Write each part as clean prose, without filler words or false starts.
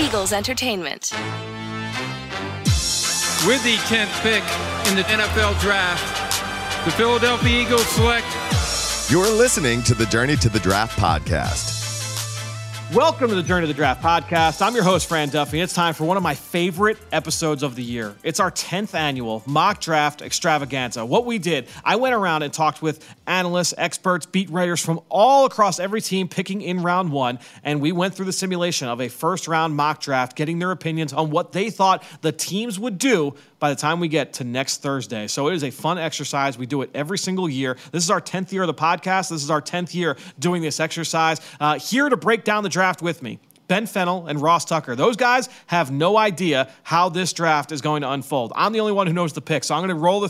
Eagles Entertainment. With the 10th pick in the NFL Draft, the Philadelphia Eagles select. You're listening to the Journey to the Draft podcast. Welcome to the Journey to the Draft podcast. I'm your host, Fran Duffy, and it's time for one of my favorite episodes of the year. It's our 10th annual mock draft extravaganza. What we did, I went around and talked with analysts, experts, beat writers from all across every team picking in round one, and we went through the simulation of a first-round mock draft, getting their opinions on what they thought the teams would do by the time we get to next Thursday. So it is a fun exercise. We do it every single year. This is our 10th year of the podcast. This is our 10th year doing this exercise. Here to break down the draft with me, Ben Fennell and Ross Tucker. Those guys have no idea how this draft is going to unfold. I'm the only one who knows the picks, so I'm going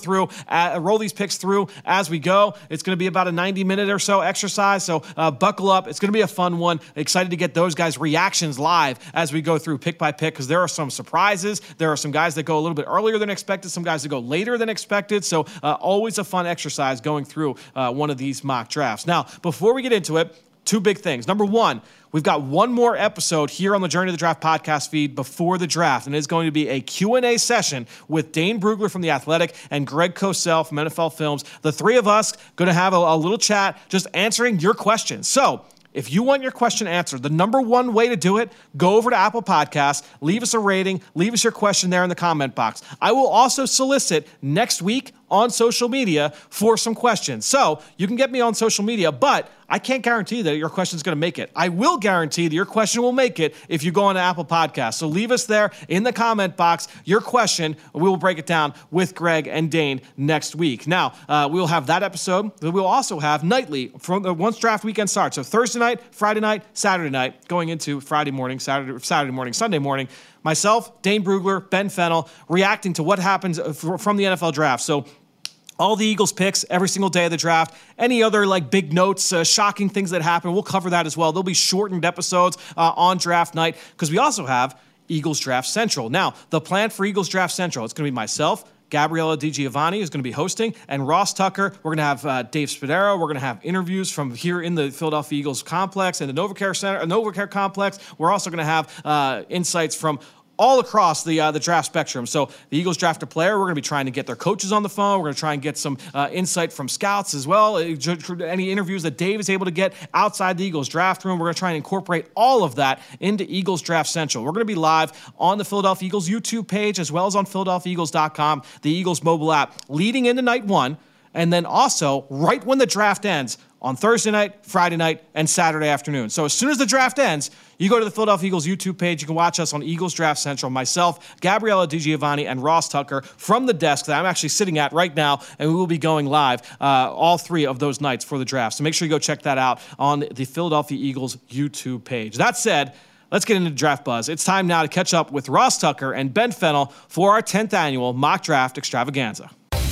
to roll these picks through as we go. It's going to be about a 90-minute or so exercise, so buckle up. It's going to be a fun one. Excited to get those guys' reactions live as we go through pick by pick, because there are some surprises. There are some guys that go a little bit earlier than expected, some guys that go later than expected, so always a fun exercise going through one of these mock drafts. Now, before we get into it, two big things. Number one, we've got one more episode here on the Journey to the Draft podcast feed before the draft, and it's going to be a Q&A session with Dane Brugler from The Athletic and Greg Cosell from NFL Films. The three of us going to have a little chat just answering your questions. So if you want your question answered, the number one way to do it, go over to Apple Podcasts, leave us a rating, leave us your question there in the comment box. I will also solicit next week on social media for some questions. So you can get me on social media, but I can't guarantee that your question is going to make it. I will guarantee that your question will make it if you go on to Apple Podcasts. So leave us there in the comment box your question. We will break it down with Greg and Dane next week. Now, we will have that episode. We'll also have nightly from once draft weekend starts. So Thursday night, Friday night, Saturday night, going into Friday morning, Saturday morning, Sunday morning. Myself, Dane Brugler, Ben Fennell, reacting to what happens from the NFL draft. So all the Eagles picks every single day of the draft. Any other big notes, shocking things that happen, we'll cover that as well. There'll be shortened episodes on draft night because we also have Eagles Draft Central. Now, the plan for Eagles Draft Central, it's going to be myself, Gabriella DiGiovanni is going to be hosting, and Ross Tucker. We're going to have Dave Spadaro. We're going to have interviews from here in the Philadelphia Eagles complex and the NovaCare complex. We're also going to have insights from all across the draft spectrum. So the Eagles draft a player. We're going to be trying to get their coaches on the phone. We're going to try and get some insight from scouts as well. Any interviews that Dave is able to get outside the Eagles draft room. We're going to try and incorporate all of that into Eagles Draft Central. We're going to be live on the Philadelphia Eagles YouTube page as well as on PhiladelphiaEagles.com, the Eagles mobile app, leading into night one. And then also right when the draft ends on Thursday night, Friday night, and Saturday afternoon. So as soon as the draft ends, you go to the Philadelphia Eagles YouTube page. You can watch us on Eagles Draft Central. Myself, Gabriella DiGiovanni, and Ross Tucker from the desk that I'm actually sitting at right now, and we will be going live all three of those nights for the draft. So make sure you go check that out on the Philadelphia Eagles YouTube page. That said, let's get into Draft Buzz. It's time now to catch up with Ross Tucker and Ben Fennell for our 10th annual mock draft extravaganza.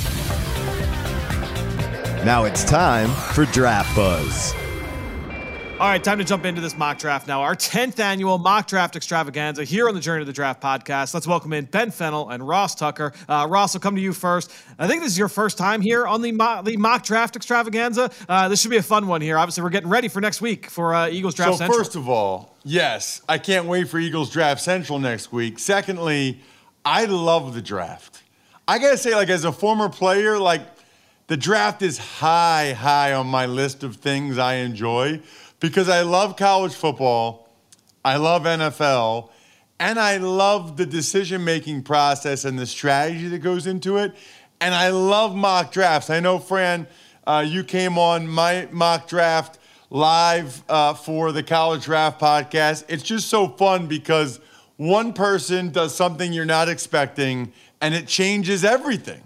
Now it's time for Draft Buzz. All right, time to jump into this mock draft now. Our 10th annual mock draft extravaganza here on the Journey to the Draft podcast. Let's welcome in Ben Fennell and Ross Tucker. Ross, I'll come to you first. I think this is your first time here on the mock draft extravaganza. This should be a fun one here. Obviously, we're getting ready for next week for Eagles Draft Central. So first of all, yes, I can't wait for Eagles Draft Central next week. Secondly, I love the draft. I got to say, as a former player, the draft is high on my list of things I enjoy because I love college football, I love NFL, and I love the decision-making process and the strategy that goes into it, and I love mock drafts. I know, Fran, you came on my mock draft live for the College Draft Podcast. It's just so fun because one person does something you're not expecting, and it changes everything.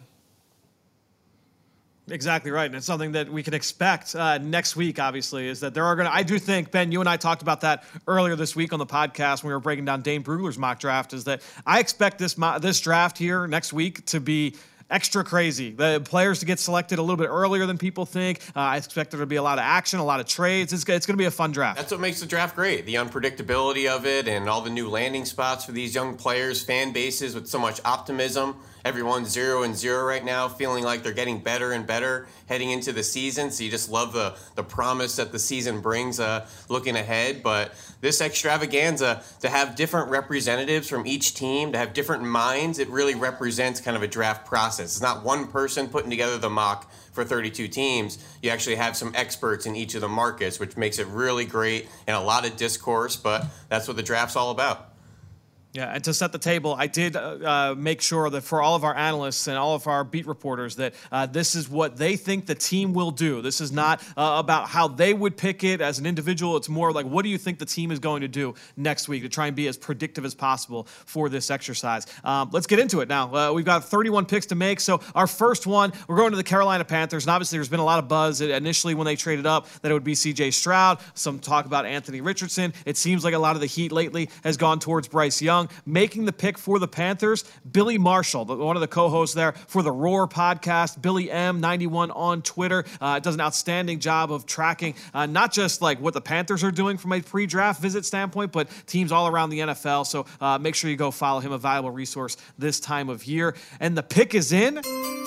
Exactly right. And it's something that we can expect next week, obviously, is that there are I do think, Ben, you and I talked about that earlier this week on the podcast when we were breaking down Dane Brugler's mock draft, is that I expect this draft here next week to be extra crazy. The players to get selected a little bit earlier than people think. I expect there to be a lot of action, a lot of trades. It's going to be a fun draft. That's what makes the draft great. The unpredictability of it and all the new landing spots for these young players, fan bases with so much optimism. Everyone's 0-0 right now, feeling like they're getting better and better heading into the season. So you just love the promise that the season brings looking ahead. But this extravaganza, to have different representatives from each team, to have different minds, it really represents kind of a draft process. It's not one person putting together the mock for 32 teams. You actually have some experts in each of the markets, which makes it really great and a lot of discourse. But that's what the draft's all about. Yeah, and to set the table, I did make sure that for all of our analysts and all of our beat reporters that this is what they think the team will do. This is not about how they would pick it as an individual. It's more like, what do you think the team is going to do next week to try and be as predictive as possible for this exercise? Let's get into it now. We've got 31 picks to make. So our first one, we're going to the Carolina Panthers. And obviously, there's been a lot of buzz initially when they traded up that it would be C.J. Stroud. Some talk about Anthony Richardson. It seems like a lot of the heat lately has gone towards Bryce Young. Making the pick for the Panthers, Billy Marshall, one of the co-hosts there for the Roar podcast, Billy M91 on Twitter, does an outstanding job of tracking not just like what the Panthers are doing from a pre-draft visit standpoint, but teams all around the NFL. So make sure you go follow him, a valuable resource this time of year. And the pick is in.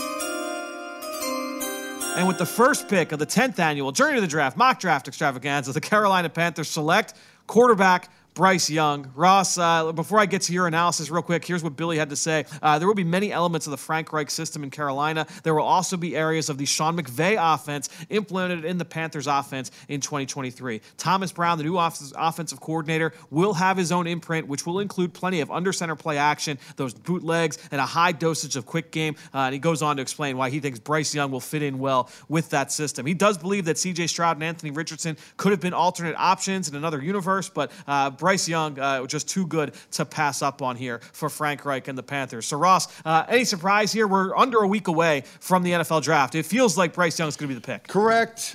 And with the first pick of the 10th annual Journey to the Draft mock draft extravaganza, the Carolina Panthers select quarterback Bryce Young. Ross, before I get to your analysis real quick, here's what Billy had to say. There will be many elements of the Frank Reich system in Carolina. There will also be areas of the Sean McVay offense implemented in the Panthers offense in 2023. Thomas Brown, the new offensive coordinator, will have his own imprint, which will include plenty of under-center play action, those bootlegs, and a high dosage of quick game. And he goes on to explain why he thinks Bryce Young will fit in well with that system. He does believe that C.J. Stroud and Anthony Richardson could have been alternate options in another universe, but Bryce Young just too good to pass up on here for Frank Reich and the Panthers. So, Ross, any surprise here? We're under a week away from the NFL draft. It feels like Bryce Young is going to be the pick. Correct.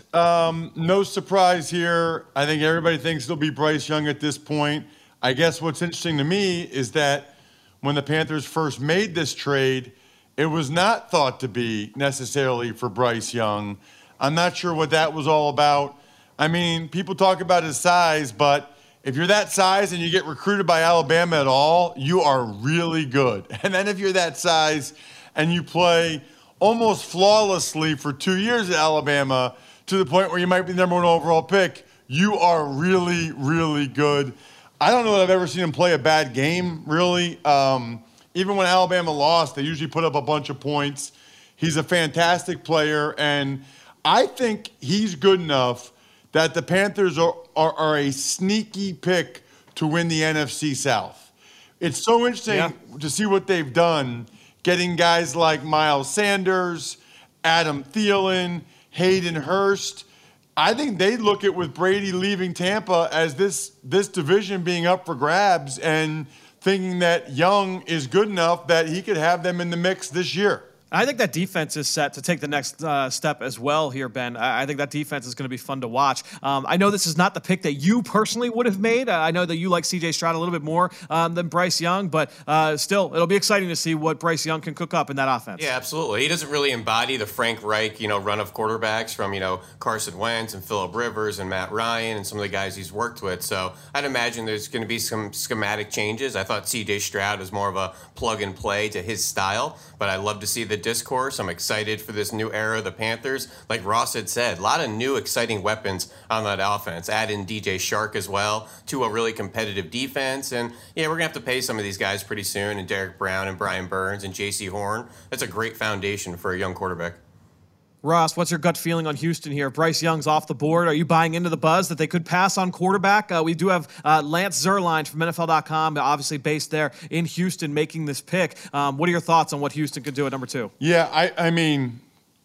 No surprise here. I think everybody thinks it'll be Bryce Young at this point. I guess what's interesting to me is that when the Panthers first made this trade, it was not thought to be necessarily for Bryce Young. I'm not sure what that was all about. I mean, people talk about his size, but if you're that size and you get recruited by Alabama at all, you are really good. And then if you're that size and you play almost flawlessly for 2 years at Alabama to the point where you might be the number one overall pick, you are really, really good. I don't know that I've ever seen him play a bad game, really. Even when Alabama lost, they usually put up a bunch of points. He's a fantastic player, and I think he's good enough that the Panthers are a sneaky pick to win the NFC South. It's so interesting to see what they've done, getting guys like Miles Sanders, Adam Thielen, Hayden Hurst. I think they look at with Brady leaving Tampa as this division being up for grabs and thinking that Young is good enough that he could have them in the mix this year. I think that defense is set to take the next step as well here, Ben. I think that defense is going to be fun to watch. I know this is not the pick that you personally would have made. I know that you like C.J. Stroud a little bit more than Bryce Young, but still, it'll be exciting to see what Bryce Young can cook up in that offense. Yeah, absolutely. He doesn't really embody the Frank Reich, run of quarterbacks from, Carson Wentz and Phillip Rivers and Matt Ryan and some of the guys he's worked with. So I'd imagine there's going to be some schematic changes. I thought C.J. Stroud was more of a plug and play to his style, but I love to see the discourse. I'm excited for this new era of the Panthers. Like Ross had said, a lot of new exciting weapons on that offense. Add in DJ Shark as well to a really competitive defense. And yeah, we're going to have to pay some of these guys pretty soon. And Derek Brown and Brian Burns and J.C. Horn. That's a great foundation for a young quarterback. Ross, what's your gut feeling on Houston here? Bryce Young's off the board. Are you buying into the buzz that they could pass on quarterback? We do have Lance Zierlein from NFL.com, obviously based there in Houston, making this pick. What are your thoughts on what Houston could do at number 2? Yeah, I mean,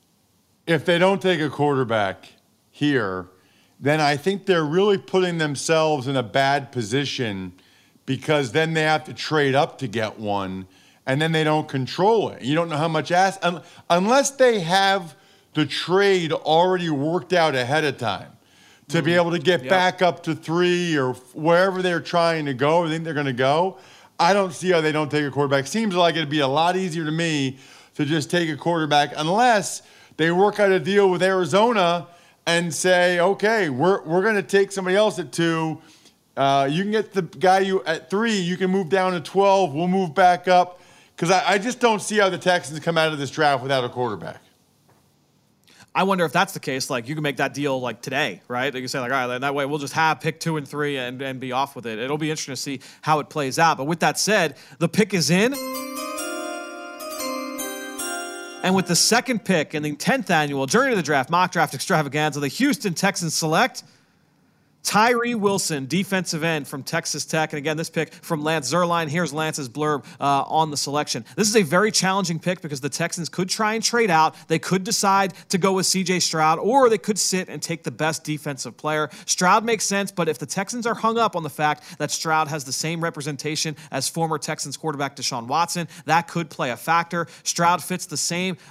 if they don't take a quarterback here, then I think they're really putting themselves in a bad position because then they have to trade up to get one, and then they don't control it. You don't know how much unless they have the trade already worked out ahead of time to be able to get back up to 3 or wherever they're trying to go or think they're going to go. I don't see how they don't take a quarterback. Seems like it'd be a lot easier to me to just take a quarterback unless they work out a deal with Arizona and say, okay, we're going to take somebody else at 2. You can get the guy you at 3. You can move down to 12. We'll move back up. Because I just don't see how the Texans come out of this draft without a quarterback. I wonder if that's the case. Like, you can make that deal like today, right? You can say like, all right, that way we'll just have pick 2 and 3 and be off with it. It'll be interesting to see how it plays out. But with that said, the pick is in. And with the second pick in the 10th annual Journey to the Draft mock draft extravaganza, the Houston Texans select Tyree Wilson, defensive end from Texas Tech. And again, this pick from Lance Zierlein. Here's Lance's blurb on the selection. This is a very challenging pick because the Texans could try and trade out. They could decide to go with C.J. Stroud, or they could sit and take the best defensive player. Stroud makes sense, but if the Texans are hung up on the fact that Stroud has the same representation as former Texans quarterback Deshaun Watson, that could play a factor. Stroud fits the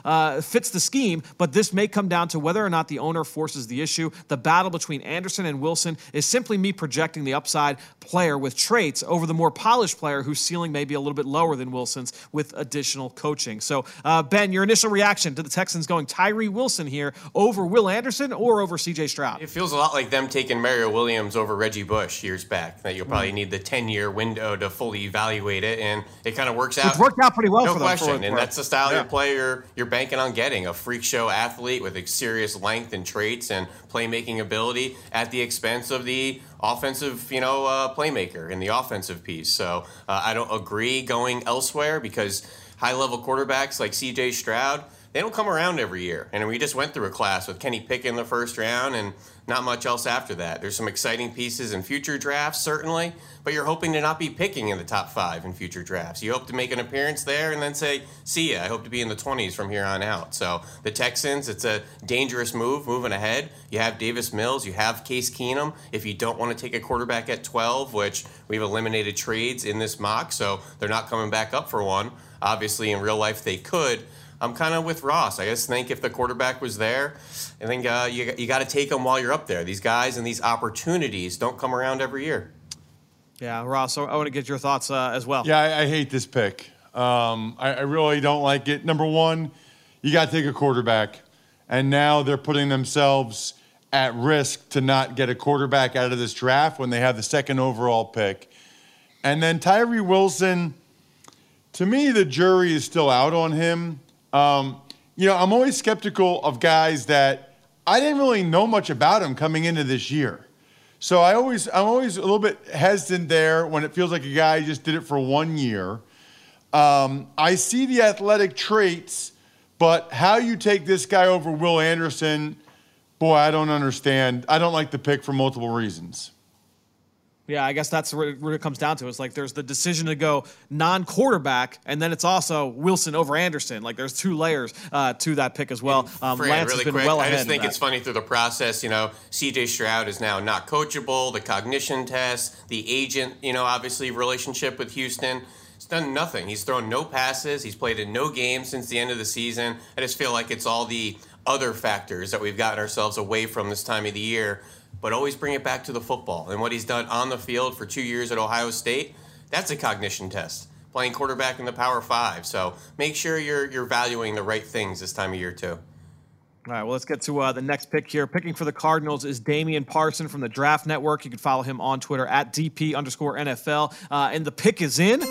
scheme, but this may come down to whether or not the owner forces the issue. The battle between Anderson and Wilson is simply me projecting the upside player with traits over the more polished player whose ceiling may be a little bit lower than Wilson's with additional coaching. So, Ben, your initial reaction to the Texans going Tyree Wilson here over Will Anderson or over C.J. Stroud? It feels a lot like them taking Mario Williams over Reggie Bush years back, that you'll probably need the 10-year window to fully evaluate it, and it kind of works out. It's worked out pretty well for them. No question, and that's the style of player you're banking on getting, a freak show athlete with serious length and traits and playmaking ability at the expense of the offensive, playmaker in the offensive piece. So I don't agree going elsewhere because high-level quarterbacks like C.J. Stroud, they don't come around every year. And we just went through a class with Kenny Pickett in the first round and not much else after that. There's some exciting pieces in future drafts, certainly, but you're hoping to not be picking in the top 5 in future drafts. You hope to make an appearance there and then say, see ya, I hope to be in the 20s from here on out. So the Texans, it's a dangerous move moving ahead. You have Davis Mills, you have Case Keenum. If you don't want to take a quarterback at 12, which we've eliminated trades in this mock, so they're not coming back up for one. Obviously, in real life, they could. I'm kind of with Ross. I just think if the quarterback was there, I think you got to take them while you're up there. These guys and these opportunities don't come around every year. Yeah, Ross, I want to get your thoughts as well. Yeah, I hate this pick. I really don't like it. Number one, you got to take a quarterback, and now they're putting themselves at risk to not get a quarterback out of this draft when they have the second overall pick. And then Tyree Wilson, to me, the jury is still out on him. I'm always skeptical of guys that I didn't really know much about him coming into this year. So I'm always a little bit hesitant there when it feels like a guy just did it for 1 year. I see the athletic traits, but how you take this guy over Will Anderson, boy, I don't understand. I don't like the pick for multiple reasons. Yeah, I guess that's where it comes down to. It's like there's the decision to go non-quarterback, and then it's also Wilson over Anderson. Like there's 2 layers to that pick as well. Fran, Lance really has been quick, well I ahead. just think it's funny through the process. C.J. Stroud is now not coachable. The cognition test, the agent, obviously relationship with Houston. He's done nothing. He's thrown no passes. He's played in no games since the end of the season. I just feel like it's all the other factors that we've gotten ourselves away from this time of the year. But always bring it back to the football. And what he's done on the field for 2 years at Ohio State, that's a cognition test. Playing quarterback in the Power 5. So make sure you're valuing the right things this time of year, too. All right, well, let's get to the next pick here. Picking for the Cardinals is Damian Parson from the Draft Network. You can follow him on Twitter at DP_NFL. And the pick is in.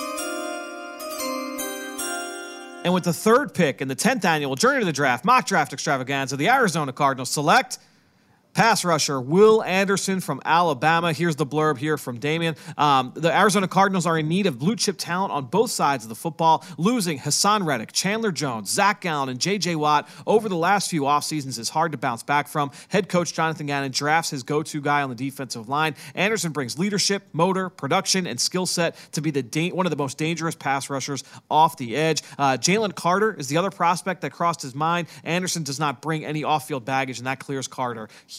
And with the third pick in the 10th annual Journey to the Draft mock draft extravaganza, the Arizona Cardinals select pass rusher Will Anderson from Alabama. Here's the blurb here from Damian. The Arizona Cardinals are in need of blue-chip talent on both sides of the football. Losing Hassan Reddick, Chandler Jones, Zach Gallen, and J.J. Watt over the last few off seasons is hard to bounce back from. Head coach Jonathan Gannon drafts his go-to guy on the defensive line. Anderson brings leadership, motor, production, and skill set to be one of the most dangerous pass rushers off the edge. Jalen Carter is the other prospect that crossed his mind. Anderson does not bring any off-field baggage, and that clears Carter here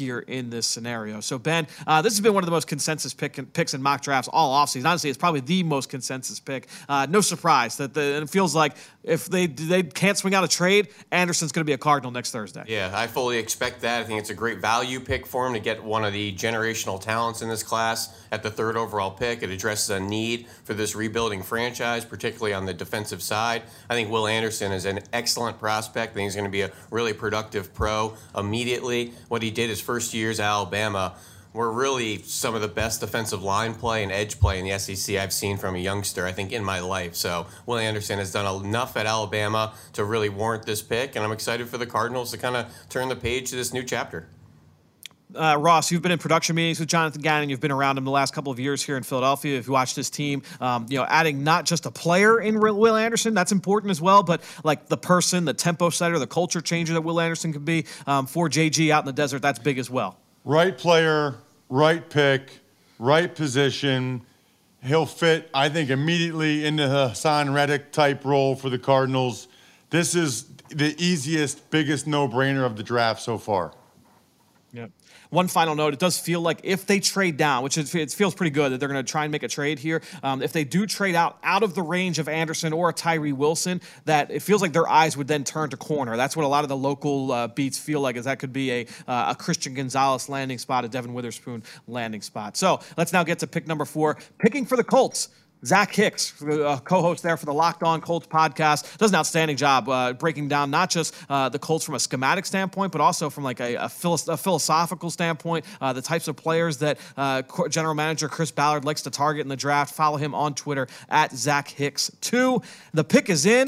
here in this scenario. So, Ben, this has been one of the most consensus picks in mock drafts all offseason. Honestly, it's probably the most consensus pick. No surprise that it feels like if they can't swing out a trade, Anderson's going to be a Cardinal next Thursday. Yeah, I fully expect that. I think it's a great value pick for him to get one of the generational talents in this class at the 3rd overall pick. It addresses a need for this rebuilding franchise, particularly on the defensive side. I think Will Anderson is an excellent prospect. I think he's going to be a really productive pro immediately. What he did his first years at Alabama were really some of the best defensive line play and edge play in the SEC I've seen from a youngster, I think, in my life. So Will Anderson has done enough at Alabama to really warrant this pick, and I'm excited for the Cardinals to kind of turn the page to this new chapter. Ross, you've been in production meetings with Jonathan Gannon. You've been around him the last couple of years here in Philadelphia. If you watched his team, adding not just a player in Will Anderson, that's important as well, but like the person, the tempo setter, the culture changer that Will Anderson can be for JG out in the desert, that's big as well. Right player, right pick, right position. He'll fit, I think, immediately into the Hassan Reddick type role for the Cardinals. This is the easiest, biggest no-brainer of the draft so far. Yep. One final note, it does feel like if they trade down, which it feels pretty good that they're going to try and make a trade here, if they do trade out of the range of Anderson or Tyree Wilson, that it feels like their eyes would then turn to corner. That's what a lot of the local beats feel like, is that could be a Christian Gonzalez landing spot, a Devin Witherspoon landing spot. So let's now get to pick number 4, picking for the Colts. Zach Hicks, co-host there for the Locked On Colts podcast, does an outstanding job breaking down not just the Colts from a schematic standpoint, but also from like a philosophical standpoint, the types of players that general manager Chris Ballard likes to target in the draft. Follow him on Twitter at Zach Hicks 2. The pick is in.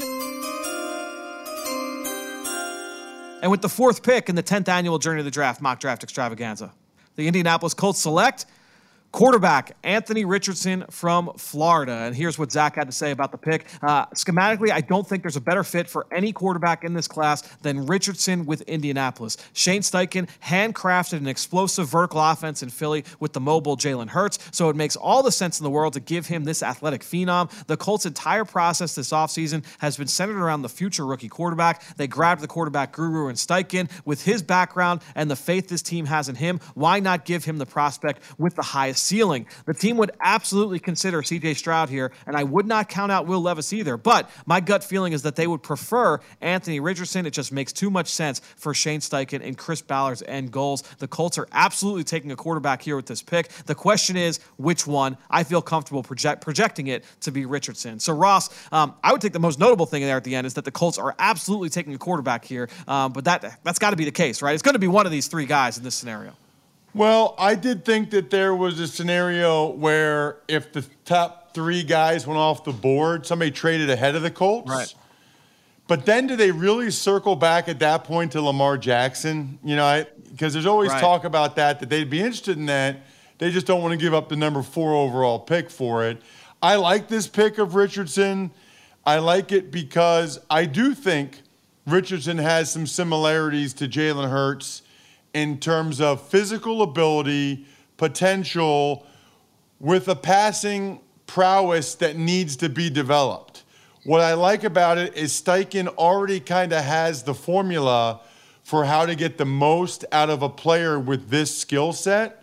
And with the 4th pick in the 10th annual Journey to the Draft mock draft extravaganza, the Indianapolis Colts select quarterback Anthony Richardson from Florida. And here's what Zach had to say about the pick. Schematically, I don't think there's a better fit for any quarterback in this class than Richardson with Indianapolis. Shane Steichen handcrafted an explosive vertical offense in Philly with the mobile Jalen Hurts, so it makes all the sense in the world to give him this athletic phenom. The Colts' entire process this offseason has been centered around the future rookie quarterback. They grabbed the quarterback guru in Steichen. With his background and the faith this team has in him, why not give him the prospect with the highest ceiling? The team would absolutely consider C.J. Stroud here, and I would not count out Will Levis either, but my gut feeling is that they would prefer Anthony Richardson. It just makes too much sense for Shane Steichen and Chris Ballard's end goals. The Colts are absolutely taking a quarterback here with this pick. The question is, which one? I feel comfortable projecting it to be Richardson. So, Ross, I would think the most notable thing there at the end is that the Colts are absolutely taking a quarterback here, but that's got to be the case, right? It's going to be one of these 3 guys in this scenario. Well, I did think that there was a scenario where if the top 3 guys went off the board, somebody traded ahead of the Colts. Right. But then do they really circle back at that point to Lamar Jackson? Because there's always talk about that they'd be interested in that. They just don't want to give up the number 4 overall pick for it. I like this pick of Richardson. I like it because I do think Richardson has some similarities to Jalen Hurts in terms of physical ability, potential, with a passing prowess that needs to be developed. What I like about it is Steichen already kind of has the formula for how to get the most out of a player with this skill set.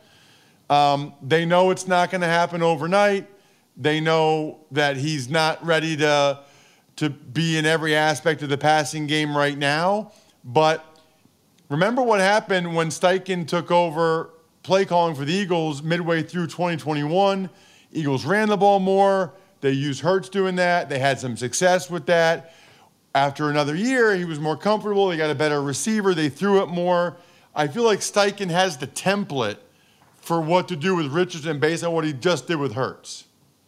They know it's not going to happen overnight. They know that he's not ready to be in every aspect of the passing game right now, but remember what happened when Steichen took over play calling for the Eagles midway through 2021. Eagles ran the ball more. They used Hurts doing that. They had some success with that. After another year, he was more comfortable. They got a better receiver. They threw it more. I feel like Steichen has the template for what to do with Richardson based on what he just did with Hurts.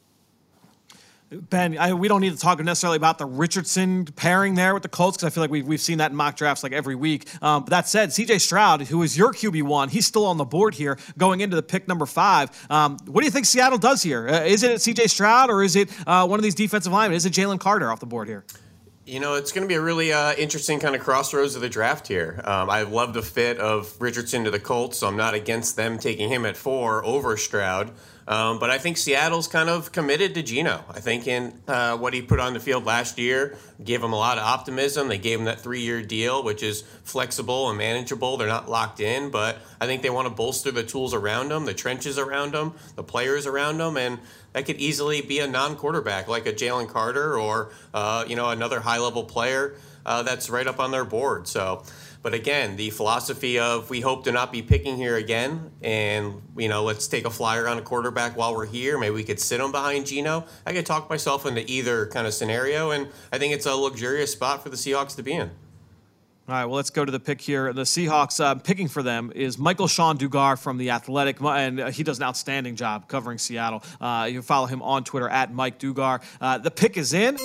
Ben, we don't need to talk necessarily about the Richardson pairing there with the Colts because I feel like we've seen that in mock drafts like every week. But that said, C.J. Stroud, who is your QB1, he's still on the board here going into the pick number 5. What do you think Seattle does here? Is it C.J. Stroud or is it one of these defensive linemen? Is it Jalen Carter off the board here? It's going to be a really interesting kind of crossroads of the draft here. I love the fit of Richardson to the Colts, so I'm not against them taking him at 4 over Stroud. But I think Seattle's kind of committed to Geno. I think in what he put on the field last year gave him a lot of optimism. They gave him that 3-year deal, which is flexible and manageable. They're not locked in, but I think they want to bolster the tools around him, the trenches around him, the players around him, and that could easily be a non-quarterback like a Jalen Carter or another high-level player that's right up on their board. But again, the philosophy of we hope to not be picking here again, and let's take a flyer on a quarterback while we're here. Maybe we could sit him behind Geno. I could talk myself into either kind of scenario, and I think it's a luxurious spot for the Seahawks to be in. All right, well, let's go to the pick here. The Seahawks picking for them is Michael-Shawn Dugar from The Athletic, and he does an outstanding job covering Seattle. You can follow him on Twitter at Mike Dugar. The pick is in.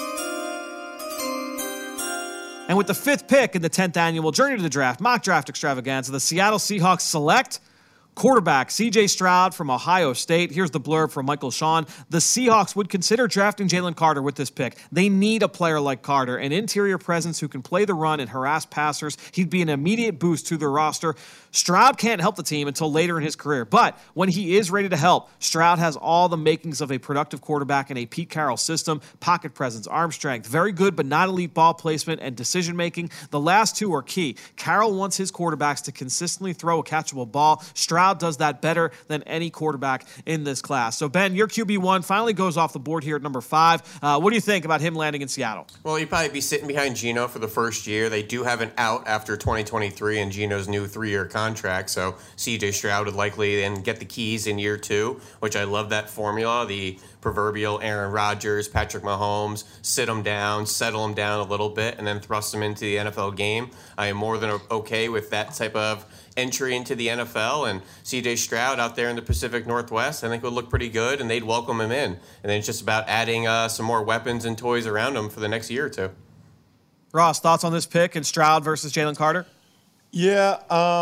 And with the 5th pick in the 10th annual Journey to the Draft mock draft extravaganza, the Seattle Seahawks select quarterback C.J. Stroud from Ohio State. Here's the blurb from Michael-Shawn. The Seahawks would consider drafting Jalen Carter with this pick. They need a player like Carter, an interior presence who can play the run and harass passers. He'd be an immediate boost to their roster. Stroud can't help the team until later in his career, but when he is ready to help, Stroud has all the makings of a productive quarterback in a Pete Carroll system: pocket presence, arm strength, very good but not elite ball placement, and decision-making. The last two are key. Carroll wants his quarterbacks to consistently throw a catchable ball. Stroud does that better than any quarterback in this class. So, Ben, your QB1 finally goes off the board here at number 5. What do you think about him landing in Seattle? Well, he'd probably be sitting behind Geno for the first year. They do have an out after 2023 and Geno's new 3-year contract, so C.J. Stroud would likely then get the keys in year 2, which I love that formula, the proverbial Aaron Rodgers, Patrick Mahomes, sit him down, settle him down a little bit, and then thrust him into the NFL game. I am more than okay with that type of entry into the NFL, and C.J. Stroud out there in the Pacific Northwest I think would look pretty good, and they'd welcome him in. And then it's just about adding some more weapons and toys around him for the next year or two. Ross, thoughts on this pick and Stroud versus Jalen Carter? Yeah,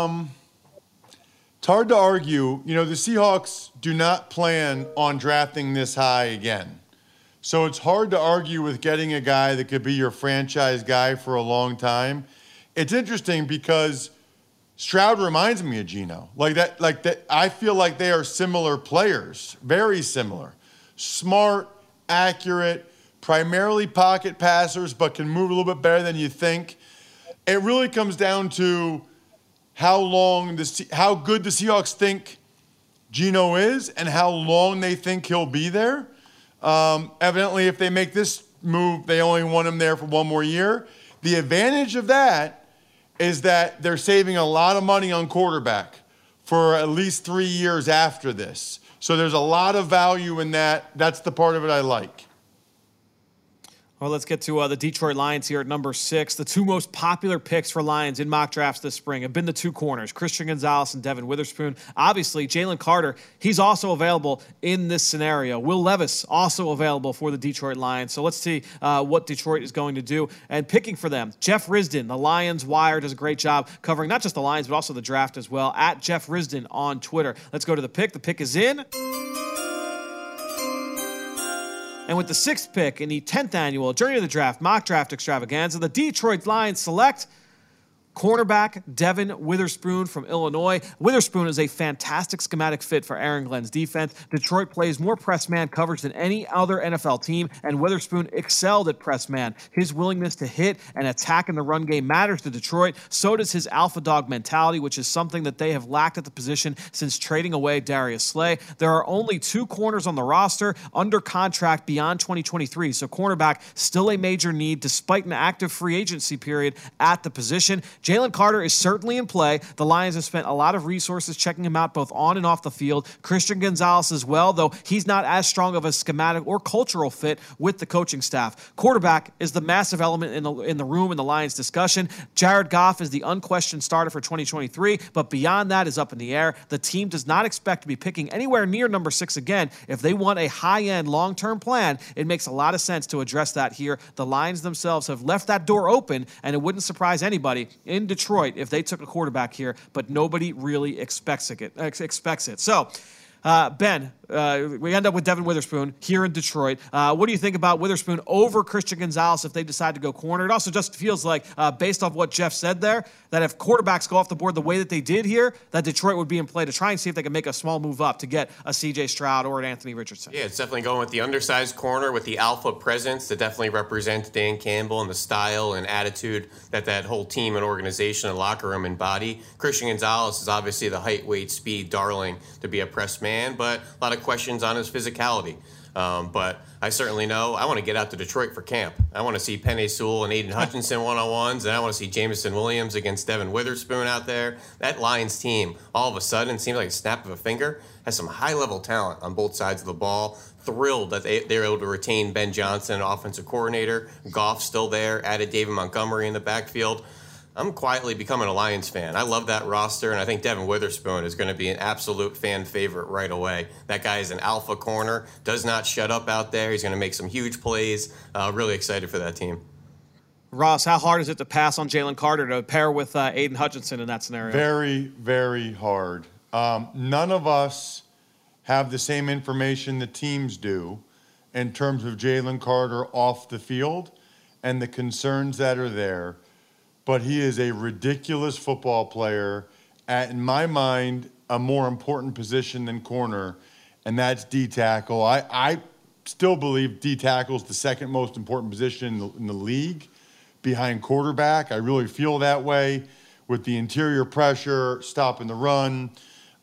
it's hard to argue. The Seahawks do not plan on drafting this high again. So it's hard to argue with getting a guy that could be your franchise guy for a long time. It's interesting because Stroud reminds me of Geno. Like that, I feel like they are similar players, very similar. Smart, accurate, primarily pocket passers, but can move a little bit better than you think. It really comes down to how good the Seahawks think Geno is and how long they think he'll be there. Evidently, if they make this move, they only want him there for one more year. The advantage of that is that they're saving a lot of money on quarterback for at least 3 years after this. So there's a lot of value in that. That's the part of it I like. Well, let's get to the Detroit Lions here at number 6. The 2 most popular picks for Lions in mock drafts this spring have been the 2 corners, Christian Gonzalez and Devin Witherspoon. Obviously, Jalen Carter, he's also available in this scenario. Will Levis, also available for the Detroit Lions. So let's see what Detroit is going to do. And picking for them, Jeff Risdon, the Lions Wire, does a great job covering not just the Lions, but also the draft as well, at Jeff Risdon on Twitter. Let's go to the pick. The pick is in. And with the 6th pick in the 10th annual Journey to the Draft mock draft extravaganza, the Detroit Lions select cornerback Devin Witherspoon from Illinois. Witherspoon is a fantastic schematic fit for Aaron Glenn's defense. Detroit plays more press man coverage than any other NFL team, and Witherspoon excelled at press man. His willingness to hit and attack in the run game matters to Detroit. So does his alpha dog mentality, which is something that they have lacked at the position since trading away Darius Slay. There are only 2 corners on the roster under contract beyond 2023, so cornerback still a major need despite an active free agency period at the position. Jalen Carter is certainly in play. The Lions have spent a lot of resources checking him out both on and off the field. Christian Gonzalez as well, though he's not as strong of a schematic or cultural fit with the coaching staff. Quarterback is the massive element in the room in the Lions discussion. Jared Goff is the unquestioned starter for 2023, but beyond that is up in the air. The team does not expect to be picking anywhere near number 6 again. If they want a high-end, long-term plan, it makes a lot of sense to address that here. The Lions themselves have left that door open, and it wouldn't surprise anybody in Detroit if they took a quarterback here, but nobody really expects it. So, Ben, we end up with Devin Witherspoon here in Detroit. What do you think about Witherspoon over Christian Gonzalez if they decide to go corner? It also just feels like, based off what Jeff said there, that if quarterbacks go off the board the way that they did here, that Detroit would be in play to try and see if they can make a small move up to get a C.J. Stroud or an Anthony Richardson. Yeah, it's definitely going with the undersized corner with the alpha presence that definitely represents Dan Campbell and the style and attitude that whole team and organization and locker room embody. Christian Gonzalez is obviously the height, weight, speed darling to be a press man, but a lot of questions on his physicality. But I certainly know I want to get out to Detroit for camp. I want to see Penei Sewell and Aiden Hutchinson one-on-ones, and I want to see Jameson Williams against Devin Witherspoon out there. That Lions team, all of a sudden, seems like a snap of a finger, has some high-level talent on both sides of the ball. Thrilled that they're able to retain Ben Johnson, offensive coordinator. Goff's still there, added David Montgomery in the backfield. I'm quietly becoming a Lions fan. I love that roster, and I think Devin Witherspoon is going to be an absolute fan favorite right away. That guy is an alpha corner, does not shut up out there. He's going to make some huge plays. Really excited for that team. Ross, how hard is it to pass on Jalen Carter to pair with Aiden Hutchinson in that scenario? Very, very hard. None of us have the same information the teams do in terms of Jalen Carter off the field and the concerns that are there. But he is a ridiculous football player at, in my mind, a more important position than corner, and that's D tackle. I still believe D tackle is the second most important position in the league behind quarterback. I really feel that way with the interior pressure, stopping the run.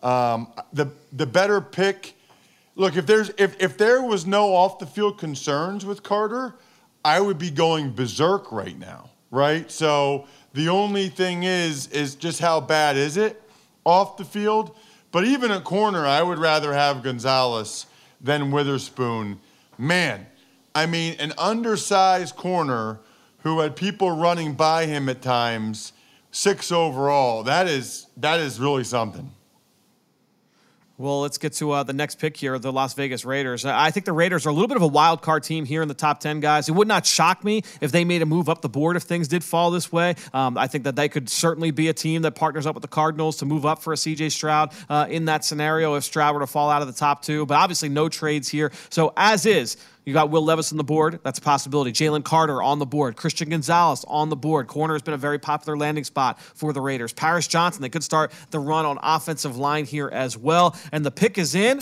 The better pick, look, if there was no off the field concerns with Carter, I would be going berserk right now, right? So the only thing is just how bad is it off the field? But even at corner, I would rather have Gonzalez than Witherspoon. Man, I mean, an undersized corner who had people running by him at times, 6 overall, that is really something. Well, let's get to the next pick here, the Las Vegas Raiders. I think the Raiders are a little bit of a wild card team here in the top 10, guys. It would not shock me if they made a move up the board if things did fall this way. I think that they could certainly be a team that partners up with the Cardinals to move up for a C.J. Stroud in that scenario if Stroud were to fall out of the top 2. But obviously no trades here. So as is, you got Will Levis on the board. That's a possibility. Jalen Carter on the board. Christian Gonzalez on the board. Corner has been a very popular landing spot for the Raiders. Paris Johnson, they could start the run on offensive line here as well. And the pick is in.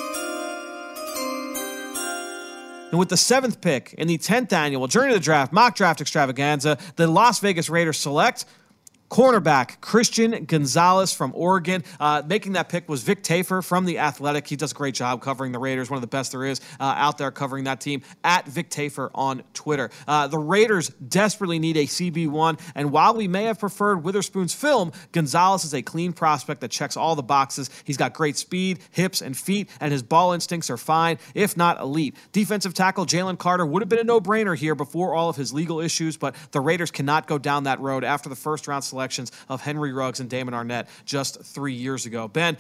And with the 7th pick in the 10th annual Journey to the Draft mock draft extravaganza, the Las Vegas Raiders select cornerback Christian Gonzalez from Oregon. Making that pick was Vic Tafur from The Athletic. He does a great job covering the Raiders, one of the best there is out there covering that team, at Vic Tafur on Twitter. The Raiders desperately need a CB1, and while we may have preferred Witherspoon's film, Gonzalez is a clean prospect that checks all the boxes. He's got great speed, hips, and feet, and his ball instincts are fine, if not elite. Defensive tackle Jalen Carter would have been a no-brainer here before all of his legal issues, but the Raiders cannot go down that road after the first-round selections of Henry Ruggs and Damon Arnett just 3 years ago. Ben,